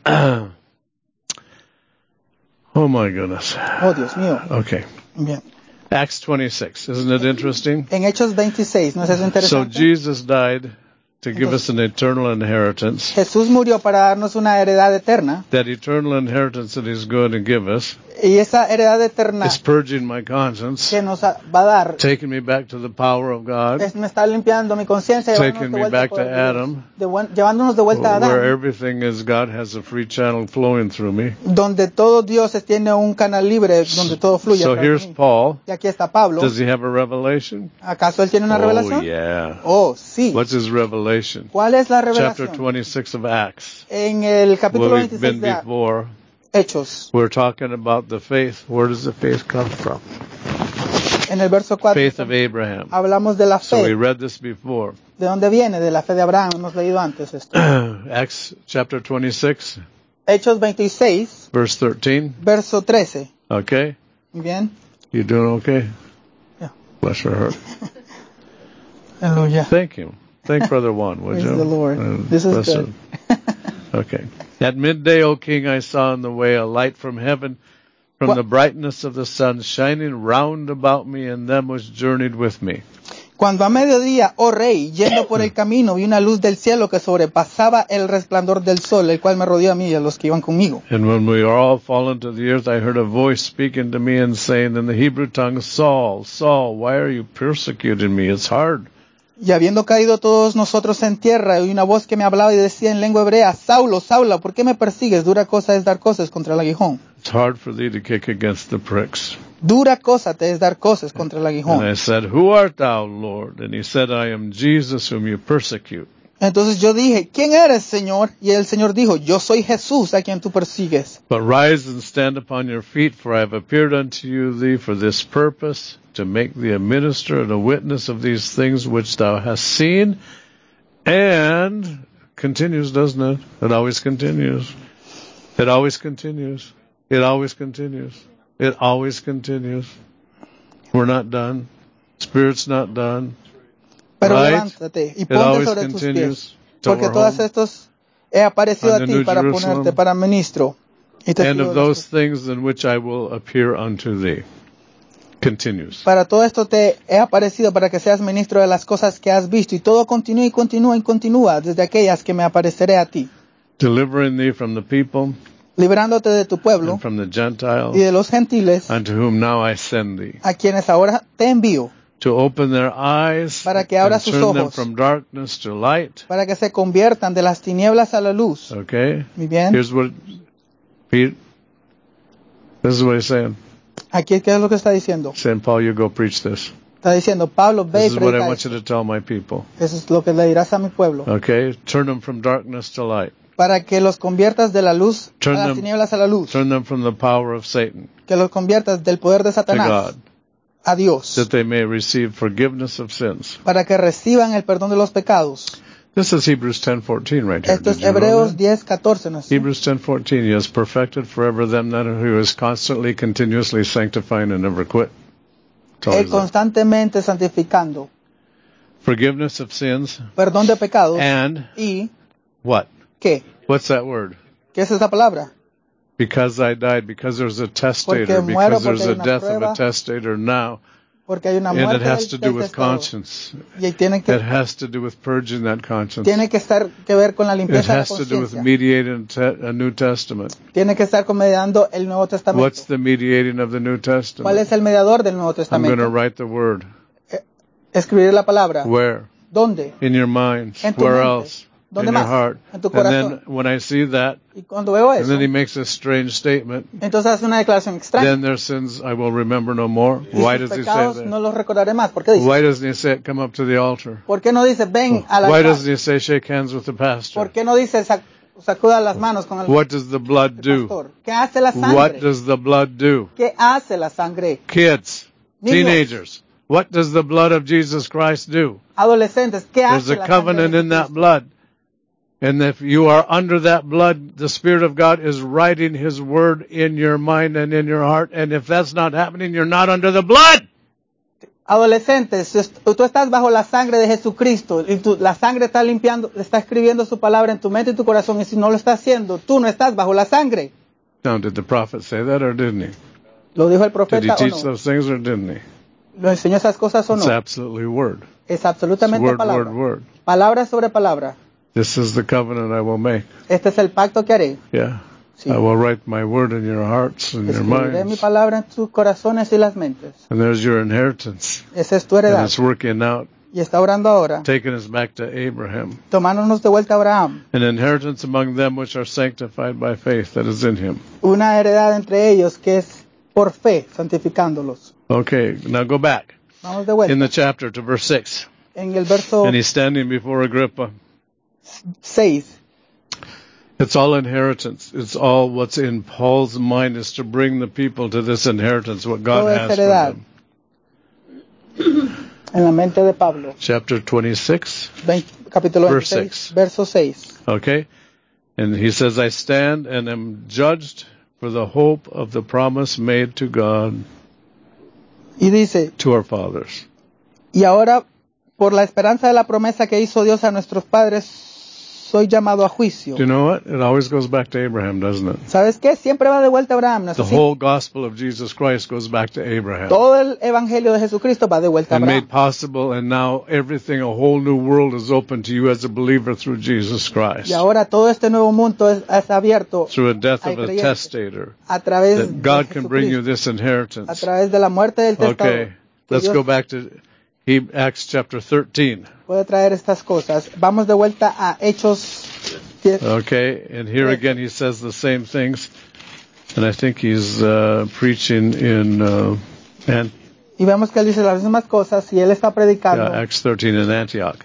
Oh my goodness. Oh, Dios mío. Okay. Bien. Acts twenty-six. Isn't it interesting? En Hechos veintiséis, ¿no es eso So interesante? Jesus died to give us an eternal inheritance. Jesús murió para darnos una heredad eterna. That eternal inheritance that he's going to give us Y esa heredad eterna is purging my conscience, que nos va a dar taking me back to the power of God, es, me está limpiando mi conciencia, Taking llevándonos de me vuelta back al poder to de Dios. Adam, De buen- llevándonos de vuelta a where Adán, everything is God has a free channel flowing through me. donde todo Dios tiene un canal libre, donde todo fluye. So a través de here's mí. Paul. Y aquí está Pablo. Does he have a revelation? ¿Acaso él tiene una Oh, revelación? yeah. Oh, sí. What's his revelation? ¿Cuál es la Chapter revelación? twenty-six of Acts, En el capítulo where we've veintiséis been de before. Hechos, We're talking about the faith. Where does the faith come from? en el verso cuatro, Faith of Abraham. hablamos de la So we fe. read this before. ¿De dónde viene? De la fe de Abraham. Hemos leído antes esto. Acts chapter twenty-six, Hechos veintiséis, verse thirteen. verso trece. Okay? Bien. You doing okay? Yeah. Bless your heart. Aleluya. Thank you. Thank Brother Juan, would Praise you? the Lord. Uh, This is bless good. him. Okay. At midday, O King, I saw in the way a light from heaven, from What? the brightness of the sun, shining round about me and them which journeyed with me. Cuando a mediodía, oh rey, yendo por el camino, vi una luz del cielo que sobrepasaba el resplandor del sol, el cual me rodeó a mí y a los que iban conmigo. And when we are all fallen to the earth, I heard a voice speaking to me and saying in the Hebrew tongue, Saul, Saul, why are you persecuting me? It's hard. Y habiendo caído todos nosotros en tierra, oí una voz que me hablaba y decía en lengua hebrea, Saulo, Saulo, ¿por qué me persigues? Dura cosa es dar cosas contra el aguijón. It's hard for thee to kick against the pricks. Dura cosa te es dar cosas contra el And aguijón. I said, Who art thou, Lord? And he said, I am Jesus whom you persecute. Entonces yo dije, ¿quién eres, Señor? Y el Señor dijo, yo soy Jesús a quien tú persigues. But rise and stand upon your feet, for I have appeared unto you thee for this purpose, to make thee a minister and a witness of these things which thou hast seen. And continues, doesn't it? It always continues. It always continues. It always continues. It always continues. We're not done. Spirit's not done. Pero Right? levántate y It ponte always sobre tus pies. continues till Porque we're todas home. estos he aparecido On a the ti New para Jerusalem. ponerte para ministro. Y And testigo of de las those cosas. things in which I will appear unto thee. Continues. Para todo esto te he aparecido para que seas ministro de las cosas que has visto. Y todo continúa y continúa y continúa desde aquellas que me apareceré a ti. Delivering thee from the people Librándote de tu pueblo and from the Gentiles, y de los gentiles unto whom now I send thee, a quienes ahora te envío. to open their eyes Para que abra and sus turn them ojos. from darkness to light. Para que se conviertan de las tinieblas a la luz. Okay? Muy bien. Here's what, Pete, this is what he's saying. Aquí, ¿qué es lo que está diciendo? Saying, Paul, you go preach this. Está diciendo, Pablo, ve This y is what I predica want you esto. to tell my people. Eso es lo que le dirás a mi pueblo. Okay? Turn them from darkness to light. Para que los conviertas de la luz Turn a las them- tinieblas a la luz. Turn them from the power of Satan Que los conviertas del poder de to Satanás God, a Dios. that they may receive forgiveness of sins. Para que reciban el perdón de los pecados. This is Hebrews ten fourteen right here. Esto es Did you know Hebreos that? diez catorce, ¿no es? Hebrews ten fourteen. He has perfected forever them that who is constantly, continuously sanctifying and never quit. It's Él always there. constantemente santificando. Forgiveness of sins Perdón de pecados. and ¿Y what? qué? What's that word? ¿Qué es esa palabra? Because I died, because there's a testator, Porque muero, because there's porque hay a una death of prueba. a testator now. Porque hay una And it muerte has to del, do del with testador. conscience. Y tiene It que, has to do with purging that conscience. tiene que estar que ver con la It limpieza de la has to do with conciencia. mediating te- a New Testament. Tiene que estar mediando el Nuevo Testamento. What's the mediating of the New ¿Cuál Testament? es el mediador del Nuevo I'm going to Testamento? write the word. Escribir la palabra. Where? ¿Dónde? In your minds. En tu Where mente. else? ¿Dónde In your más? heart. En tu And corazón. then when I see that, Y cuando veo and eso, then he makes a strange statement, entonces hace una declaración extraña. then their sins I will remember no more. Y Why sus does he say pecados that? no los recordaré más. ¿Por qué dice? Why doesn't he say, come up to the altar? ¿Por qué no dice ven al Why altar? doesn't he say, shake hands with the pastor? ¿Por qué no dice sac- sacuda las manos con el, What does the blood el do? pastor? ¿Qué hace la What sangre? does the blood do? ¿Qué hace la sangre? Kids, Niños. teenagers, what does the blood of Jesus Christ do? Adolescentes, ¿qué There's hace a la sangre covenant de in that Jesucristo? blood. And if you are under that blood, the Spirit of God is writing His Word in your mind and in your heart. And if that's not happening, you're not under the blood. Adolescentes, si est- tú estás bajo la sangre de Jesucristo y tú- la sangre está limpiando, está escribiendo su palabra en tu mente y tu corazón, y si no lo está haciendo, tú no estás bajo la sangre. Now, did the prophet say that or didn't he? ¿Lo dijo el Did he profeta o teach no? those things or didn't he? ¿Lo enseñó esas cosas o It's no? absolutely Word. Es It's absolutamente word, palabra. word, word. Palabra sobre palabra. This is the covenant I will make. Este es el pacto que haré. Yeah. Sí. I will write my word in your hearts and your Escribiré mi minds. palabra en tus corazones y las mentes. And there's your inheritance. Esa es tu And heredad. it's working out, Y está orando ahora, taking us back to Abraham. tomándonos de vuelta a Abraham. An inheritance among them which are sanctified by faith that is in him. Una heredad entre ellos que es por fe, santificándolos. Okay, now go back Vamos de vuelta. in the chapter to verse six. En el verso And he's standing before Agrippa. seis. It's all inheritance. It's all what's in Paul's mind is to bring the people to this inheritance, what God Todo es has for heredad. them. En la mente de Pablo. Chapter twenty-six. veinte, capítulo Verse veintiséis, six. verso seis. Okay? And he says, I stand and am judged for the hope of the promise made to God, Y dice, to our fathers. y ahora, por la esperanza de la promesa que hizo Dios a nuestros padres, soy llamado a juicio. Do you know what? It always goes back to Abraham, doesn't it? ¿Sabes qué? Siempre va de vuelta a Abraham. ¿No es The así? whole gospel of Jesus Christ goes back to Abraham. Todo el evangelio de Jesucristo va de vuelta a And Abraham. made possible, and now everything, a whole new world is open to you as a believer through Jesus Christ. Y ahora todo este nuevo mundo es, es abierto Through a death al of a creyente testator. a través That God de can bring you Jesucristo, this a inheritance. través de la muerte del testador. Okay, que let's Dios go back to he, Acts chapter thirteen. puede traer estas cosas. Vamos de vuelta a Hechos diez. Okay, and here again he says the same things. And I think he's uh, preaching in uh, Ant- Y vemos que él dice las mismas cosas y él está predicando yeah, Acts thirteen in Antioch.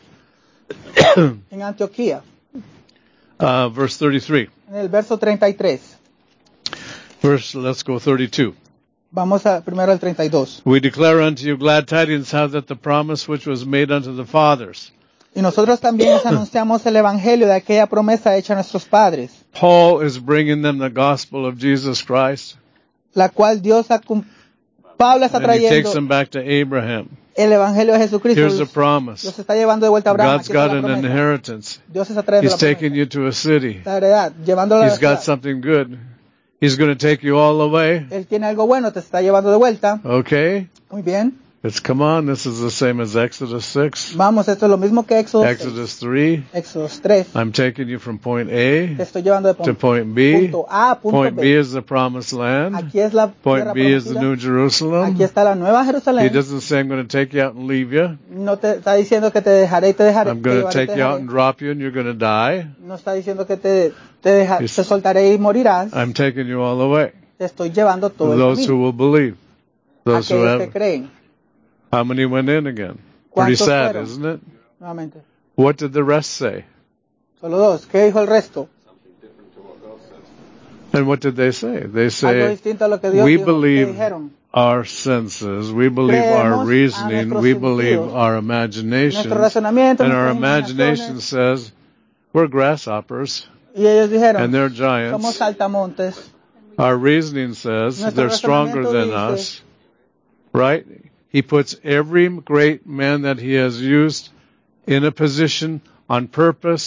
en Antioquía, Uh, verse thirty-three. en el verso treinta y tres. Verse, let's go thirty-two. Vamos a, primero al treinta y dos. We declare unto you glad tidings how that the promise which was made unto the fathers. Y nosotros también les anunciamos el evangelio de aquella promesa hecha a nuestros padres, Paul is bringing them the gospel of Jesus Christ. la cual Dios ha cum- Pablo está And he takes trayendo them back to Abraham. el evangelio de Jesucristo. Here's a Los promise. está llevando de vuelta a Abraham. God's Aquí está got la an promesa. inheritance. Dios está trayendo He's la taking promesa. you to a city. La heredad, llevándola a la He's got ciudad. something good. He's going to take you all the way. Él tiene algo bueno, te está llevando de vuelta. Okay? Muy bien. It's, come on, this is the same as Exodus six. Vamos, esto es lo mismo que Éxodo seis. Exodus three. Éxodo tres. I'm taking you from point A Te estoy llevando de to punto, point B. punto A a punto Point B. B is the promised land. Aquí es la Point tierra B is the prometida. New Jerusalem. Aquí está la Nueva He Jerusalén. doesn't say I'm going to take you out and leave you. No te está diciendo que te dejaré y te dejaré. I'm te going to llevaré y te take you out dejaré. and drop you and you're going to die. No está diciendo que te, te, deja- He's- te soltaré y morirás. I'm taking you all the way. Te estoy llevando todo el Those who camino. will believe. Those who Aquellos que have. creen. How many went in again? Pretty ¿Cuántos sad, fueron? isn't it? Nuevamente. What did the rest say? Solo dos. ¿Qué dijo el resto? Something different to what God says. And what did they say? They Algo say, distinto a lo que Dios we dijo. ¿Qué believe dijeron? our senses, we believe Creemos our a reasoning, nuestros we believe sentidos, our imagination, Nuestro razonamiento, and our nuestras imagination imaginaciones. says we're grasshoppers Y ellos dijeron, and they're somos giants. saltamontes. Our reasoning says Nuestro they're stronger than razonamiento us, right? He puts every great man that he has used in a position on purpose.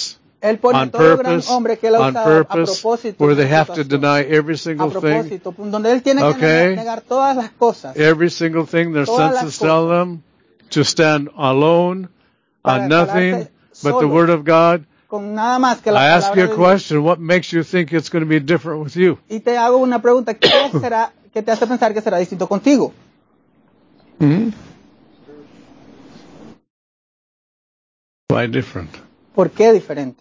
Él pone on todo gran purpose, hombre que él ha on usado a purpose, propósito, where de they la have to situación. deny every A single thing, propósito, donde él tiene que Okay. negar, negar todas las cosas every single thing their Todas las senses tell cosas. them, to stand alone para on nothing pararse but the solo, Word of God. con nada más que la I ask palabra you a de Dios. question, what makes you think it's going to be different with you? Y te hago una pregunta, ¿qué será, qué te hace pensar que será distinto contigo? Hmm? Why different? ¿Por qué diferente?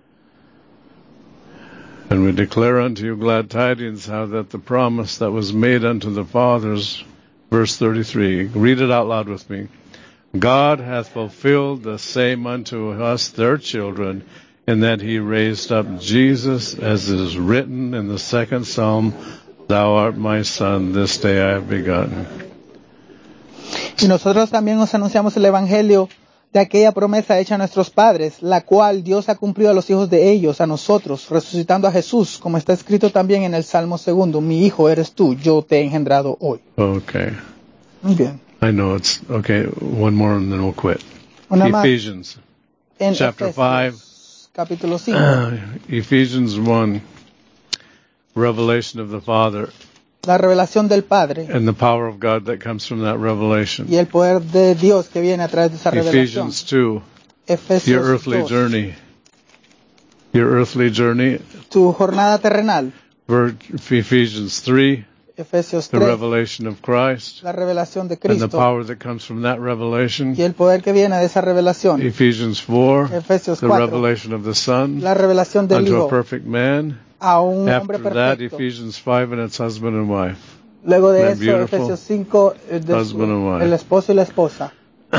And we declare unto you glad tidings, how that the promise that was made unto the fathers, verse thirty-three, read it out loud with me. God hath fulfilled the same unto us, their children, in that he raised up Jesus, as it is written in the second Psalm, Thou art my son, this day I have begotten. Y nosotros también os anunciamos el evangelio de aquella promesa hecha a nuestros padres, la cual Dios ha cumplido a los hijos de ellos, a nosotros, resucitando a Jesús, como está escrito también en el Salmo segundo, mi hijo eres tú, yo te he engendrado hoy. Okay. Muy bien. I know it's, okay, one more and then we'll quit. Una más Ephesians, en chapter Efesios, capítulo cinco. Ephesians one, revelation of the Father, La revelación del Padre and the power of God that comes from that revelation. y el poder de Dios que viene a través de esa revelación. Ephesians two, your Efesios earthly dos. journey. Your earthly journey. Tu jornada terrenal. Ver- Ephesians three, Efesios the tres. revelation of Christ, La revelación de and the Cristo power that comes from that revelation. y el poder que viene de esa revelación. Ephesians four, Efesios the cuatro. revelation of the Son La revelación del unto a Hijo perfect man. a un hombre After that, perfecto. Ephesians five and its husband and wife. Luego de Isn't that eso, beautiful? Efesios cinco, eh, de su- Husband and wife. el esposo y la esposa.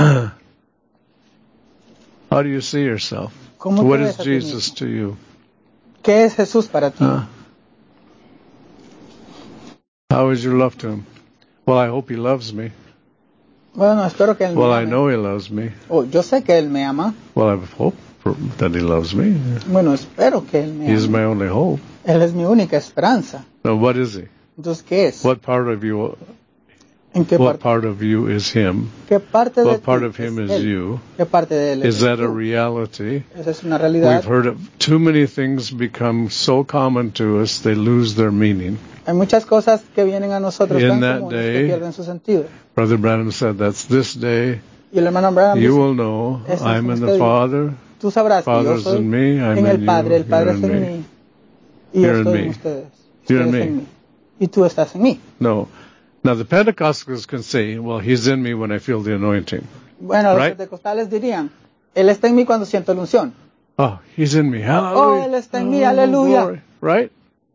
How do you see yourself? ¿Cómo What te is ves a ti Jesus mismo? to you? ¿Qué es Jesús para ti? Huh? How is your love to him? Well, I hope he loves me. Bueno, espero que Él Well, me I ame. know he loves me. Oh, yo sé que Él me ama. Well, I hope for- that he loves me. Bueno, espero que Él me He's ame. my only hope. Él es mi única esperanza. Now, what is he? Entonces, ¿qué es? What part of you? ¿En qué What parte? part of you is him? ¿Qué parte de What ti part of es him is Él? you? ¿Qué parte de Él es Is that a tú? reality? Esa es una realidad. We've heard of too many things become so common to us they lose their meaning. Hay muchas cosas que vienen a nosotros In tan that comunes day, que pierden su sentido. Brother Branham said, "That's this day. Y el hermano Branham You dice, will know Ese es I'm in este the día. Father. tú sabrás que yo Father's soy in me, I'm en el in Padre, you, el Padre you're es in en me. mí, y yo You're in estoy en me. ustedes. You're in Ustedes me. en mí. Y tú estás en mí. No. Now the Pentecostals can say, "Well, He's in me when I feel the anointing." Bueno, los Right? pentecostales dirían, Él está en mí cuando siento la unción. Oh, He's in me. Hallelujah. Oh, Él está en mí, Oh, aleluya. glory. Right?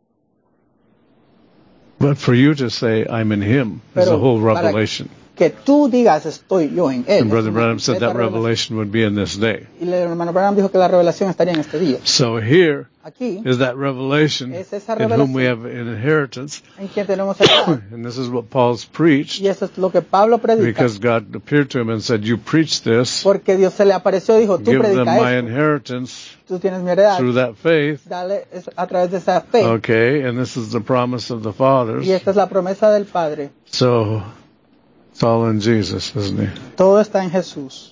But for you to say, "I'm in Him," is Pero a whole para revelation. que tú digas, estoy yo en Él. And es Brother una Branham said completa that revelation would be in this day. Y el hermano Branham dijo que la revelación estaría en este día. So here Aquí, is that revelation es esa in whom we revelación have an inheritance. en quien tenemos heredad. And this is what Paul's preached, Y eso es lo que Pablo predica. because God appeared to him and said, "You preach this, Porque Dios se le apareció y dijo, tú give them predica my esto. inheritance Tú tienes mi heredad. through that faith." Dale es- a través de esa fe. Okay, and this is the promise of the fathers. Y esta es la promesa del Padre. So it's all in Jesus, isn't it? Todo está en Jesús.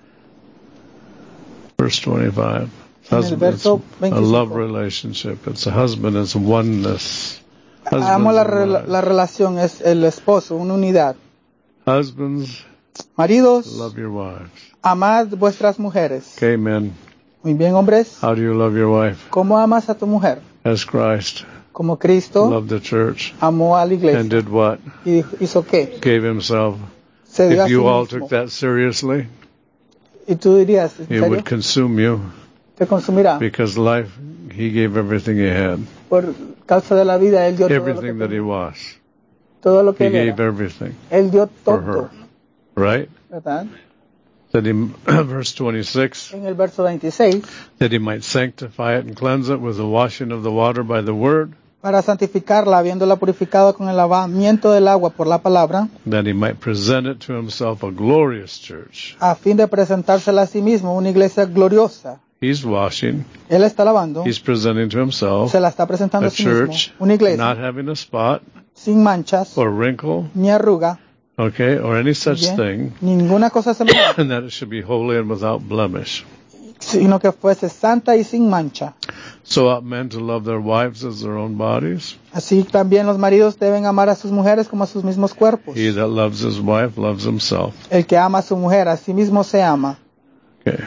Verse twenty-five. En el Husband, it's verso a love veinticinco. relationship. It's a husband, it's oneness. Amo la, and re- wives. la relación, es el esposo, una unidad. Husbands, Maridos, love your wives. amad vuestras mujeres. Okay, men, Muy bien, hombres. how do you love your wife? ¿Cómo amas a tu mujer? As Christ Como Cristo loved the church amó a la and iglesia. did what? ¿Y dijo- hizo qué? Gave himself. Se dio a If sí you all mismo. took that seriously, Y tú dirías, ¿en it serio? would consume you, Te consumirá. because life, he gave everything he had, Por causa de la vida, Él dio todo lo que everything that he tenía. was. Todo lo que He Él era. gave everything Él dio for todo. her, right? ¿Verdad? That he, verse twenty-six, En el verso veintiséis, that he might sanctify it and cleanse it with the washing of the water by the word, para santificarla, habiéndola purificado con el lavamiento del agua por la palabra, that he might present it to himself a glorious church. a fin de presentársela a sí mismo una iglesia gloriosa. He's washing, Él está lavando, he's presenting to himself se la está presentando a a sí mismo, church una iglesia not having a spot sin manchas, or wrinkle, ni arruga, okay, or any such bien, thing, ninguna cosa semejante, and that it should be holy and without blemish. sino que fuese santa y sin mancha. So ought men to love their wives as their own bodies. Así también los maridos deben amar a sus mujeres como a sus mismos cuerpos. He that loves his wife loves himself. El que ama a su mujer, a sí mismo se ama. Okay.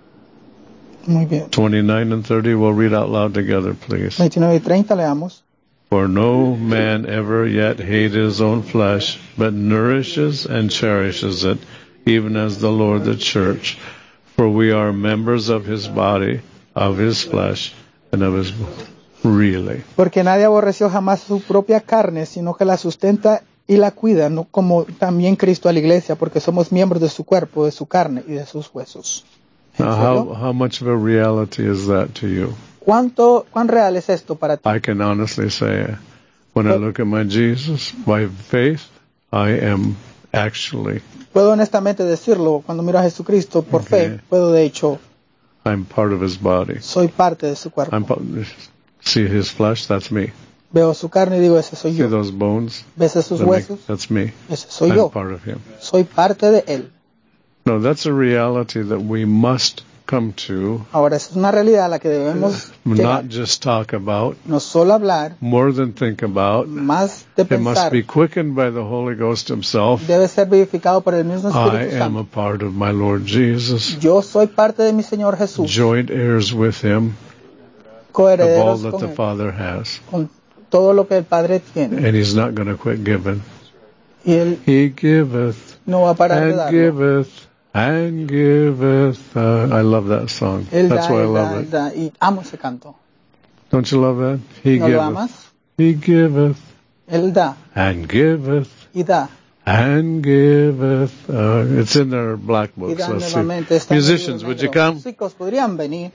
Muy bien. twenty-nine and thirty, we'll read out loud together, please. veintinueve y treinta leamos. For no man ever yet hated his own flesh, but nourishes and cherishes it, even as the Lord the church. For we are members of his body, of his flesh, and of his bone. Really. Porque nadie aborreció jamás su propia carne, sino que la sustenta y la cuida, no como también Cristo a la iglesia, porque somos miembros de su cuerpo, de su carne y de sus huesos. ¿En Now, serio? how, how much of a reality is that to you? ¿Cuánto, cuán real es esto para ti? I can honestly say, when I look at my Jesus, by faith, I am actually, Puedo honestamente decirlo, cuando miro a Jesucristo por Okay. fe, puedo de hecho, I'm part of his body. soy parte de su cuerpo. I'm pa- see his flesh, that's me. Veo su carne y digo, ese soy See yo. those bones? ¿Ves esos That make- huesos? that's me. Ese soy I'm yo. part of him. Soy parte de él. No, that's a reality that we must come to, Ahora, esa es una realidad a la que debemos llegar. not just talk about, No solo hablar, more than think about. más de It must pensar. be quickened by the Holy Ghost himself. Debe ser vivificado por el mismo I Espíritu am a Santo. part of my Lord Jesus, Yo soy parte de mi Señor Jesús, joint heirs with him of all coherederos that con, the él, Father has. con todo lo que el Padre tiene. And he's not going to quit giving. Y Él He giveth no va a parar de and darlo. giveth and giveth. Uh, I love that song. Él That's da, why I Él da, love Él it. da. Y amo ese canto. Don't you love that? He ¿No lo giveth. amas? He giveth Él da and giveth y da. and giveth. Uh, it's in their black Y books. da Let's see. nuevamente. Está en el Musicians, libro would you negro. come? Músicos, podrían venir.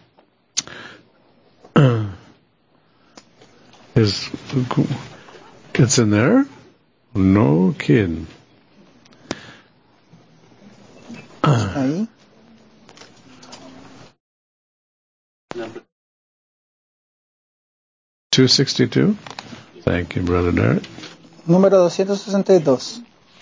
Is it's in there? No kidding. Está ahí. two sixty-two. Thank you, Brother Derek. Número doscientos sesenta y dos.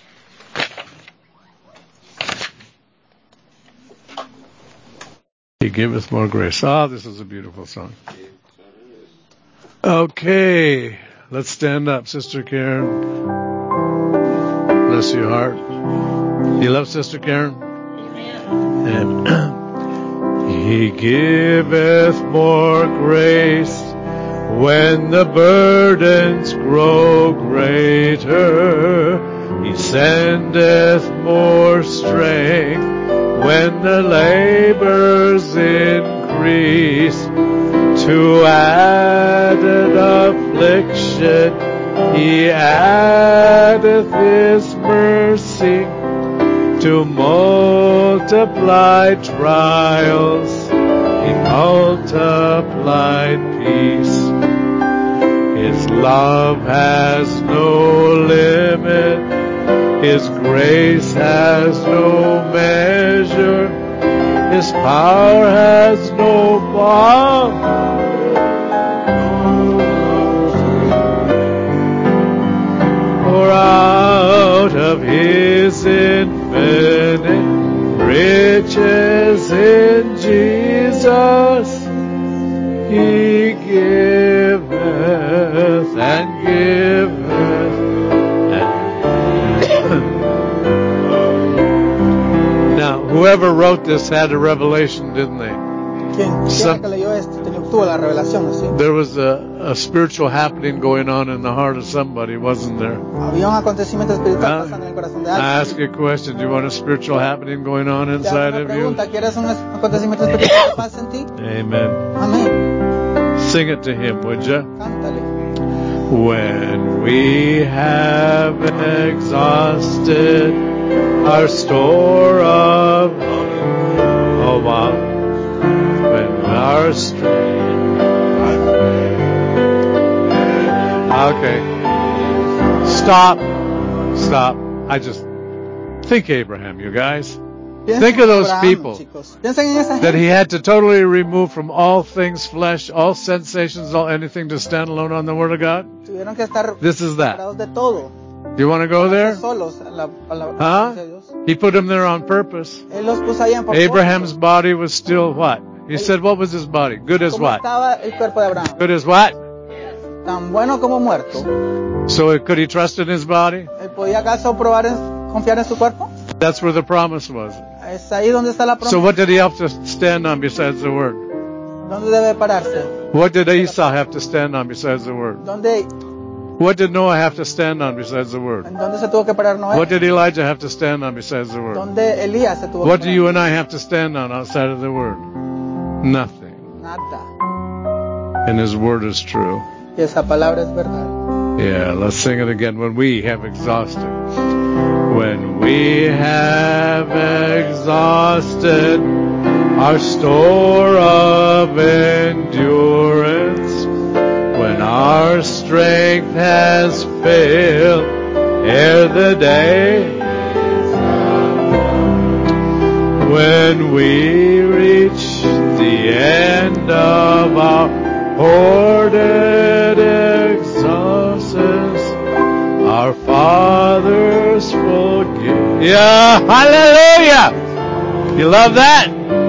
He giveth more grace. Ah, this is a beautiful song. Okay, let's stand up, Sister Karen. Bless your heart. You love Sister Karen? Amen. He giveth more grace when the burdens grow greater. He sendeth more strength when the labors increase. To added affliction he addeth his mercy. To multiply trials he multiplied peace. His love has no limit, his grace has no measure, his power has no bound. For out of his infinite riches in Jesus he giveth and giveth. And now, whoever wrote this had a revelation, didn't they? Quien Some- quiera que leyó esto tenía- tuvo la revelación así. There was a, a spiritual happening going on in the heart of somebody, wasn't there? Había un acontecimiento espiritual Ah, pasando en el corazón de I ask alguien. you a question. Do you want a spiritual happening going on Te hago inside una of you? pregunta, ¿quieres un acontecimiento espiritual que pase en ti? Amen. Amén. Sing it to him, would you? Cántale. When we have exhausted our store of oh wow, when our strength. Okay, stop, stop. I just think Abraham, you guys. Piensen Think of en those Abraham, people chicos. Piensen en esa that gente he had to totally remove from all things flesh, all sensations, all anything to stand alone on the Word of God. tuvieron que estar This is that. separados de todo. Do you want to go there? Solos a la, a la Huh? presencia de Dios. He put him there on purpose. Él los puso ahí en propósito. Abraham's body was still what? He said, what was his body? Good as ¿Cómo what? estaba el cuerpo de Abraham? Good as what? Tan bueno como muerto. So could he trust in his body? ¿Él podía acaso probar en, confiar en su cuerpo? That's where the promise was. Es ahí donde está la promesa. So what did he have to stand on besides the word? ¿Dónde debe pararse? What did Esau have to stand on besides the word? ¿Dónde, What did Noah have to stand on besides the word? ¿En dónde se tuvo que parar Noé? What did Elijah have to stand on besides the word? ¿Dónde Elías se tuvo What que do parar? you and I have to stand on outside of the word? Nothing. Nada. And his word is true. Y esa palabra es verdad. Yeah, let's sing it again. When we have exhausted. When we have exhausted our store of endurance, when our strength has failed ere the day is done, when we reach the end of our hoarded exhaustions, our Father's forgive. Yeah, hallelujah! You love that?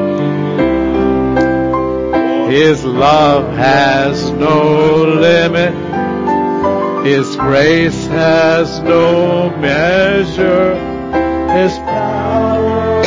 His love has no limit. His grace has no measure. His power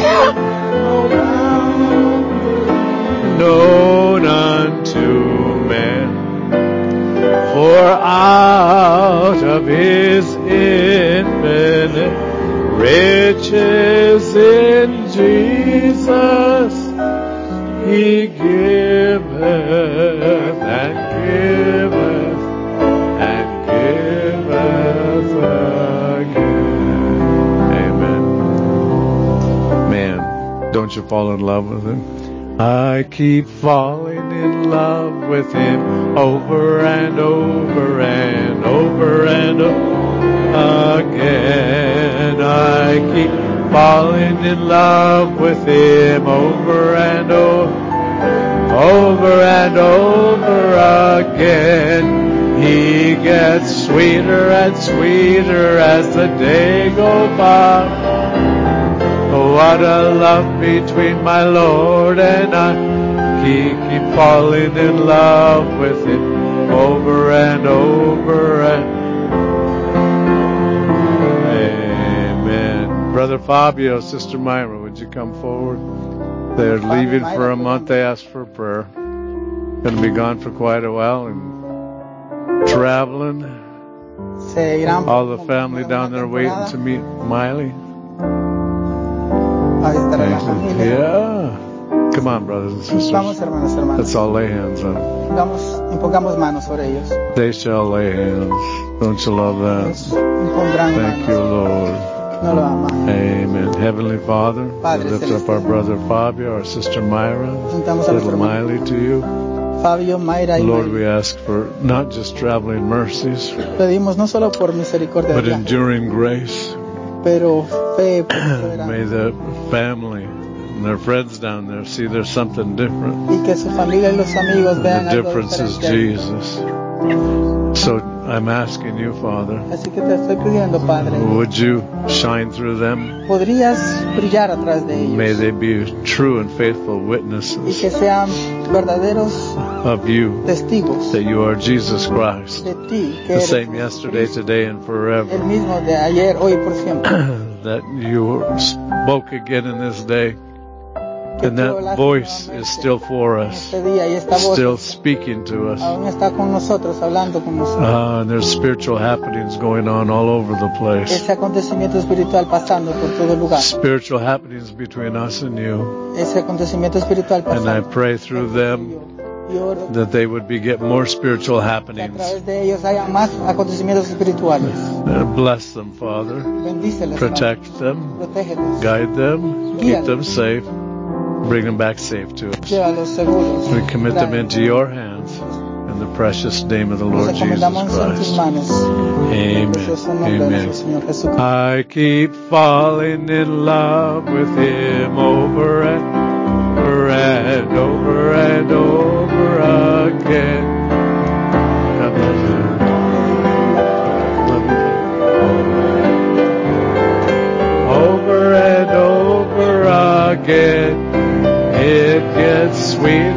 known unto men. For out of his infinite riches in Jesus, he giveth and giveth and giveth again. Amen. Man, don't you fall in love with him? I keep falling in love with him over and over and over and over again. I keep falling in love with him over and over, over and over again. He gets sweeter and sweeter as the day goes by. What a love between my Lord and I. He keep falling in love with him over and over and amen. Brother Fabio, Sister Myra, would you come forward? They're leaving for a month. They asked for prayer. Going to be gone for quite a while and traveling. All the family down there waiting to meet Miley. Yeah. Come on, brothers and sisters. Vamos, hermanos, hermanos. Let's all lay hands on them. Vamos, impongamos manos sobre ellos. They shall lay hands. Don't you love that? Thank you, Lord. No lo aman. Amen. Heavenly Father, Padre we lift celestial. up our brother Fabio, our sister Myra, little Miley to you. Fabio, Mayra y Lord, Miley. we ask for not just traveling mercies, Pedimos no solo por misericordia, but enduring grace. pero fe. May the family and their friends down there see there's something different. Y que su familia y los amigos vean The algo difference is diferente. Jesus. So I'm asking you, Father, Así que te estoy pidiendo, Padre, would you shine through them? podrías brillar atrás de ellos. May they be true and faithful Y witnesses que sean verdaderos of you, testigos that you are Jesus Christ, de ti, que the eres same yesterday, Cristo, today, and el forever. mismo de ayer, hoy y por siempre. That you spoke again in this day, and that voice is still for us, Este día y esta voz still speaking to us. aún está con nosotros, hablando con nosotros. Uh, and there's spiritual happenings going on all over the place. Ese acontecimiento espiritual pasando por todo lugar. Spiritual happenings between us and you. Ese acontecimiento espiritual And I pasando. pray through them Y oro that they would be get more spiritual que a happenings. través de ellos haya más acontecimientos espirituales. Uh, bless them, Father. Bendíceles, Protect them. protégelos, Guide them. Keep them safe. Bring them back safe to us. llévalos seguros. We commit them into your hands in the precious name of the Nos Lord Jesus encomendamos en tus Christ. manos. En el Amen. precioso nombre de Amen. nuestro Señor Jesucristo. I keep falling in love with him over and over and over and over again. God bless you. Love you. Over and over again. It gets sweet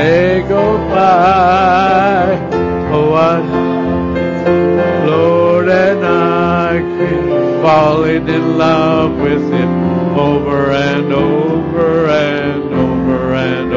day go by. Oh, what, Lord, and I keep falling in love with Him over and over and over and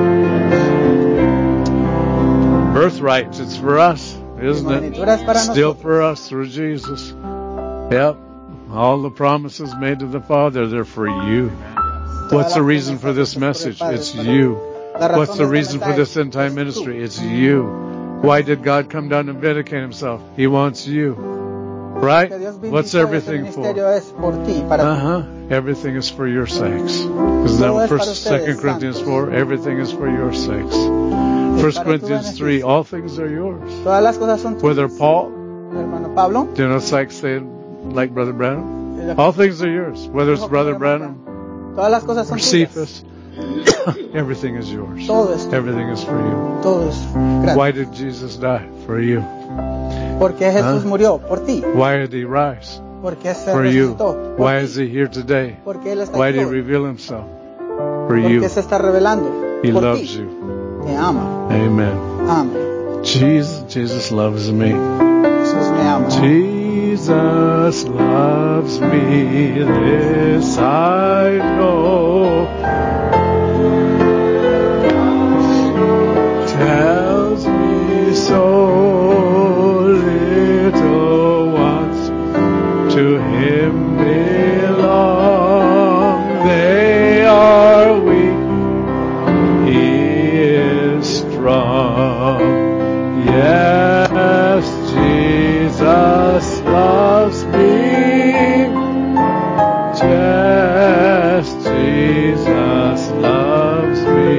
over. Birthright, it's for us, isn't it? Still for us through Jesus. Yep. All the promises made to the Father, they're for you. What's the reason for this message? It's you. What's the reason for this end time ministry? It's you. Why did God come down and vindicate Himself? He wants you. Right? What's everything for? Uh-huh. Everything is for your sakes. Isn't that what First, Second Corinthians four? Everything is for your sakes. First Corinthians three, all things are yours. Whether Paul, you know, it's like saying, like Brother Branham, all things are yours. Whether it's Brother Branham or Cephas, everything is yours. Everything is for you. Why did Jesus die? For you. Huh? Why did He rise? For you. Why is He here today? Why did He reveal Himself? For you. He loves you. Amen. Jesus, Jesus loves me. Jesus loves me, this I know. Tells me so, little ones to Him belong. They are weak, He is strong. Yes, Jesus loves me. Yes, Jesus loves me.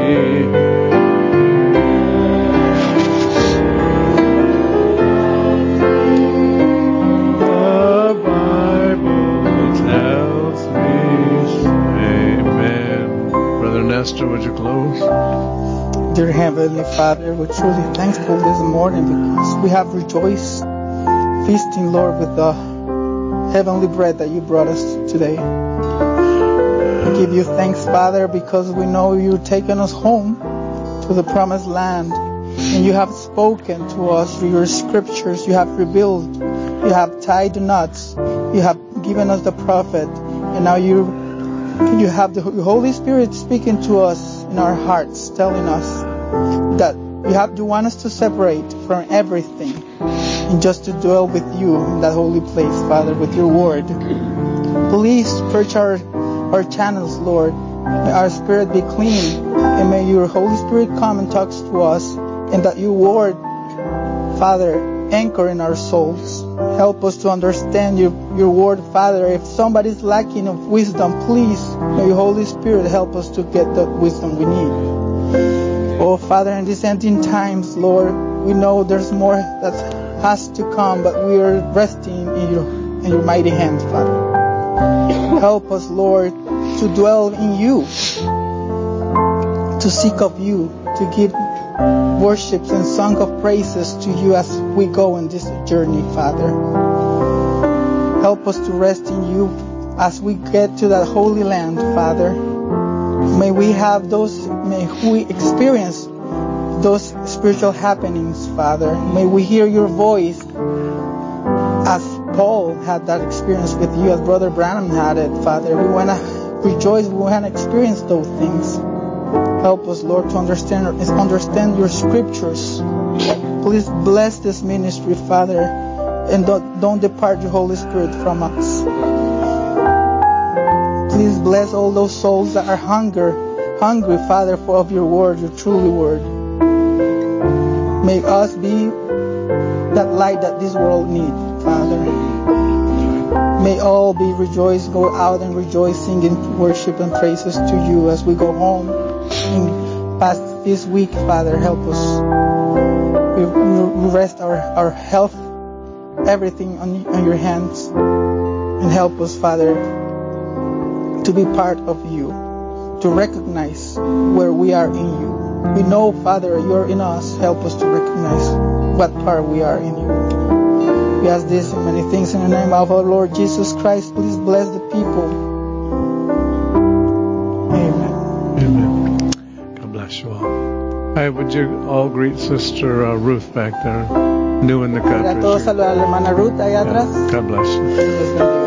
The Bible tells me. Amen. Brother Nestor, would you close? Dear Heavenly Father, we're truly thankful this morning because we have rejoiced, feasting, Lord, with the heavenly bread that you brought us today. We give you thanks, Father, because we know you're taking us home to the promised land, and you have spoken to us through your scriptures. You have revealed, you have tied the knots, you have given us the prophet, and now you you have the Holy Spirit speaking to us in our hearts, telling us that you have you want us to separate from everything and just to dwell with you in that holy place, Father, with your word. Please search our, our channels, Lord. May our spirit be clean, and may your Holy Spirit come and talk to us, and that your word, Father, anchor in our souls. Help us to understand your, your word, Father. If somebody's lacking of wisdom, please, may your Holy Spirit help us to get the wisdom we need. Oh, Father, in these ending times, Lord, we know there's more that has to come, but we are resting in your, in your mighty hand, Father. Help us, Lord, to dwell in you, to seek of you, to give worships and song of praises to you as we go in this journey, Father. Help us to rest in you as we get to that holy land, Father. May we have those, may we experience those spiritual happenings, Father. May we hear your voice as Paul had that experience with you, as Brother Branham had it, Father. We want to rejoice, we want to experience those things. Help us, Lord, to understand understand your scriptures. Please bless this ministry, Father, and don't, don't depart your Holy Spirit from us. Please bless all those souls that are hunger, hungry, Father, for of your word, your truly word. May us be that light that this world needs, Father. May all be rejoiced, go out and rejoice, singing worship and praises to you as we go home. And past this week, Father, help us. We, we rest our, our health, everything on, on your hands. And help us, Father, to be part of you, to recognize where we are in you. We know, Father, you're in us. Help us to recognize what part we are in you. We ask this and many things in the name of our Lord Jesus Christ. Please bless the people. Amen. Amen. God bless you all. Hi, would you all greet Sister uh, Ruth back there, new in the Mira, todos country? saludar a la hermana Ruth allá atrás. God bless you. Dios les bendiga.